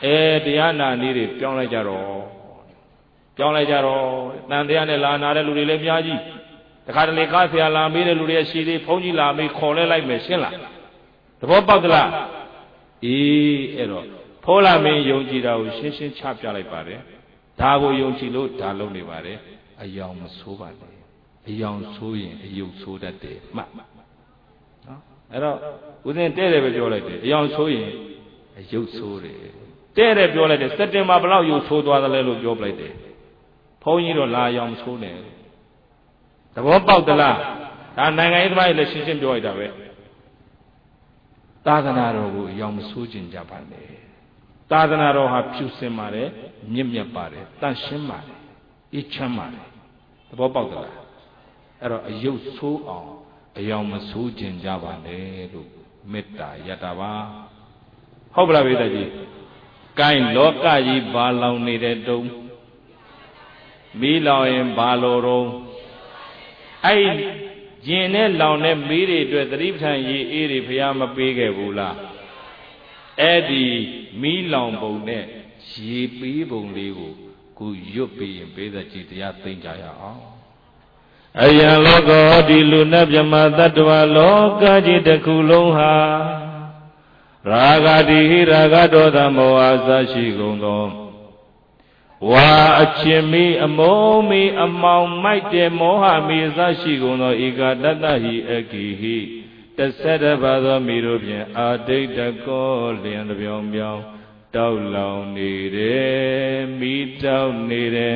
အဲတရားနာနည်းတွေပြောင်းလိုက်ကြတော့ပြောင်းလိုက်ကြတော့တန်တရားနဲ့လာနာတဲ့လူတွေလည်းအများကြီးတခါတလေကားဆရာလာမေးတဲ့လူတွေရှိသေးဘုန်းကြီးလာမေးခေါ်လဲလိုက်မယ်ရှင်းလားသဘောပေါက်သလားအေးအဲ့တော့ဖောလာမင်းယုံကြည်တာကိုရှင်းရှင်းချပြလိုက်ပါတယ်ဒါကိုယုံကြည်လို့ဒါလုပ်နေပါတယ်အယောင်မဆိုးပါနဲ့အယောင်ဆိုးရင်အယုတ်ဆိုးတတ်တယ်မှတ်နော်အဲ့တော့ဦးဇင်းတဲ့တယ်ပဲပြောလိုက်တယ်အယောင်ဆိုးရင်အယုတ်ဆိုးတယ်တဲ့တယ်ပြောလိုက်တယ်စက်တင်ဘာဘလောက်ယုတ်ဆိုးသွားသလဲလို့ပြောပလိုက်တယ်ဘုန်းကြီးတော့လာအယောင်ဆိုးနေသဘောပေါက်သလားဒါနိုင်ငံရေးသမားတွေလည်းရှင်းရှင်းပြောလိုက်တာပဲသာသနာတော်ကိုအယောင်မဆိုးခြင်းကြပါနဲ့သာသနာတော်ဟာဖြူစင်ပါတယ်မြင့်မြတ်ပါတယ်တန့်ရှင်းပါတယ်အေးချမ်းပါတယ်သဘောပေါက်သလားအဲ့တော့အယုတ်ဆိုးအောင်အယောင်မဆိုးခြင်းကြပါနဲ့လို့မေတ္တာယတ္တာပါဟုတ်ပါလားဘေးတကြီးကိုင်းလောကကြီးဘာလောင်နေတဲ့တုံးမီးလောင်ရင်ဘာလိုတော့အဲ့ကျင်နဲ့လောင်နဲ့မီးတွေအတွက်သတိပဋ္ဌာန်ရေအေးတွေဘုရားမပေးခဲ့ဘူးလားအဲ့ဒီမီးလောင်ပုံနဲ့ရေပေးပုံလေးကိုကိုရွတ်ပြီးရင်ပေးသက်ကြည်တရားသိမ့်ကြရအောင်အယံလောကောဒီလူနတ်မြမတတ္တဝလောကကြီးတစ်ခုလုံးဟာရာဂတိဟိရာဂဒေါသမောဟအစရှိကုန်သောဝါအချင်းမီအမုံမီအမောင်မိုက်တဲ့မောဟမီအစရှိကုန်သောဧကတတ္တဟိအကိဟိတဆက်တပါသောမိတို့ဖြင့်အာဒိဋ္ဌကောလျံတပြောင်ပြောင်တောက်လောင်နေတယ်မိတောက်နေတယ်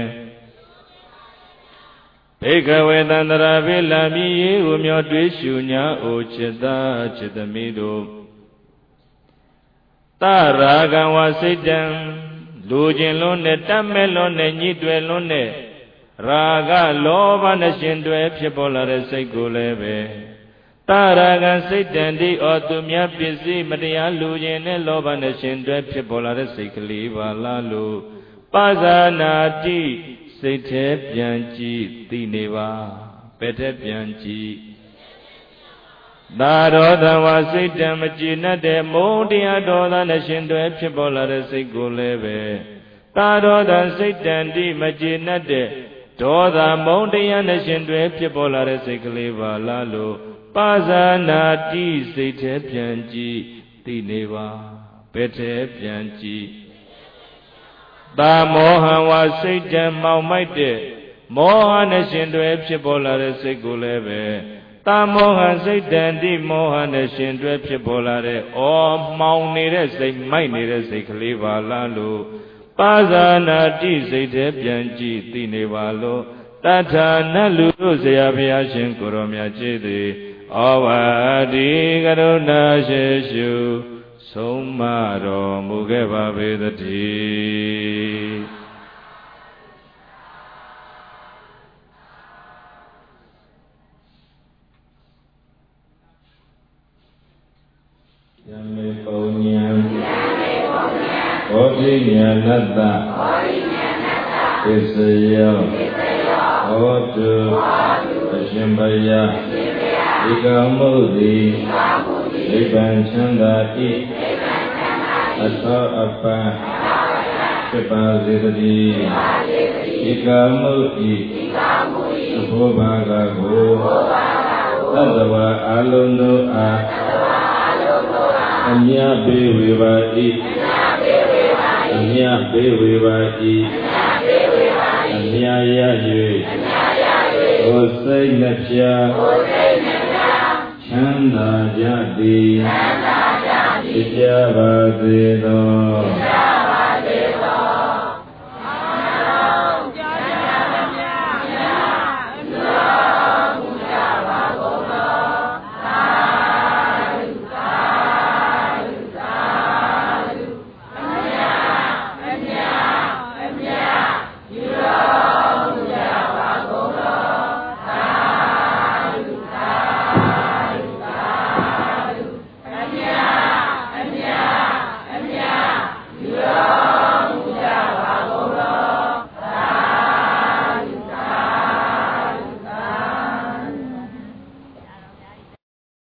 ဘေကဝေတန္တရာပိလမြည်ရေကိုမျောတွေးရှုညာအိုจิตသားจิตသမီးတို့တရာဂံဝစိတ်တံလူချင်းလုံးနဲ့တတ်မဲ့လုံးနဲ့ညှိတွယ်လုံးနဲ့ရာဂလောဘနဲ့ရှင်တွယ်ဖြစ်ပေါ်လာတဲ့စိတ်ကိုလည်းပဲတရာဂံစိတ်တံဒီဩသူမြတ်ပစ္စည်းမတရားလူချင်းနဲ့လောဘနဲ့ရှင်တွယ်ဖြစ်ပေါ်လာတဲ့စိတ်ကလေးပါလားလို့ပါဇာနာတိစိတ်ထဲပြန်ကြည့်သိနေပါဘယ်ထဲပြန်ကြည့်သာရောသဝစိတ်တံမကြည်နဲ့တဲ့မုန်းတရားဒေါသနဲ့ရှင်တွယ်ဖြစ်ပေါ်လာတဲ့စိတ်ကိုလည်းပဲသာရောသစိတ်တံတိမကြည်နဲ့တဲ့ဒေါသမုန်းတရားနဲ့ရှင်တွယ်ဖြစ်ပေါ်လာတဲ့စိတ်ကလေးပါလားလို့ပါဇာနာတိစိတ်ထဲပြန်ကြည့်သိနေပါဘယ်ထဲပြန်ကြည့်သာမောဟဝစိတ်တံမောင်မိုက်တဲ့မောဟနဲ့ရှင်တွယ်ဖြစ်ပေါ်လာတဲ့စိတ်ကိုလည်းပဲသာမောဟစိတ်တံတိမောဟနဲ့ရှင်တွဲဖြစ်ပေါ်လာတဲ့ဩမှောင်နေတဲ့စိတ်မိုက်နေတဲ့စိတ်ကလေးပါလားလို့ပါဇာနာတိစိတ်ထဲပြန်ကြည့်သိနေပါလို့တထာနတ်လူတို့ဆရာဘုရားရှင်ကိုရောမြတ်ကြီးသည်ဩဝါဒီကရုဏာရှိရှုဆုံးမတော်မူခဲ့ပါပေသတည်းယမေပုံညာဘောဓိညာနတ္တသစ္စယောဟောတုအရှင်ဘုရားဧကမုဒ္တိနိဗ္ဗာန်ချမ်းသာ၏အသောအပံဖြစ်ပါစေတည်းဧကမုဒ္တိအဘောဘာဂကိုသတ္တဝါအလုံးတို့အားအမြတ်ပေးဝေပါ၏အမြတ်ပေးဝေပါ၏အမြတ်ရ၍ဟောစိတ်နှပြချမ်းသာကြသည်ဖြစ်ကြပါစေသော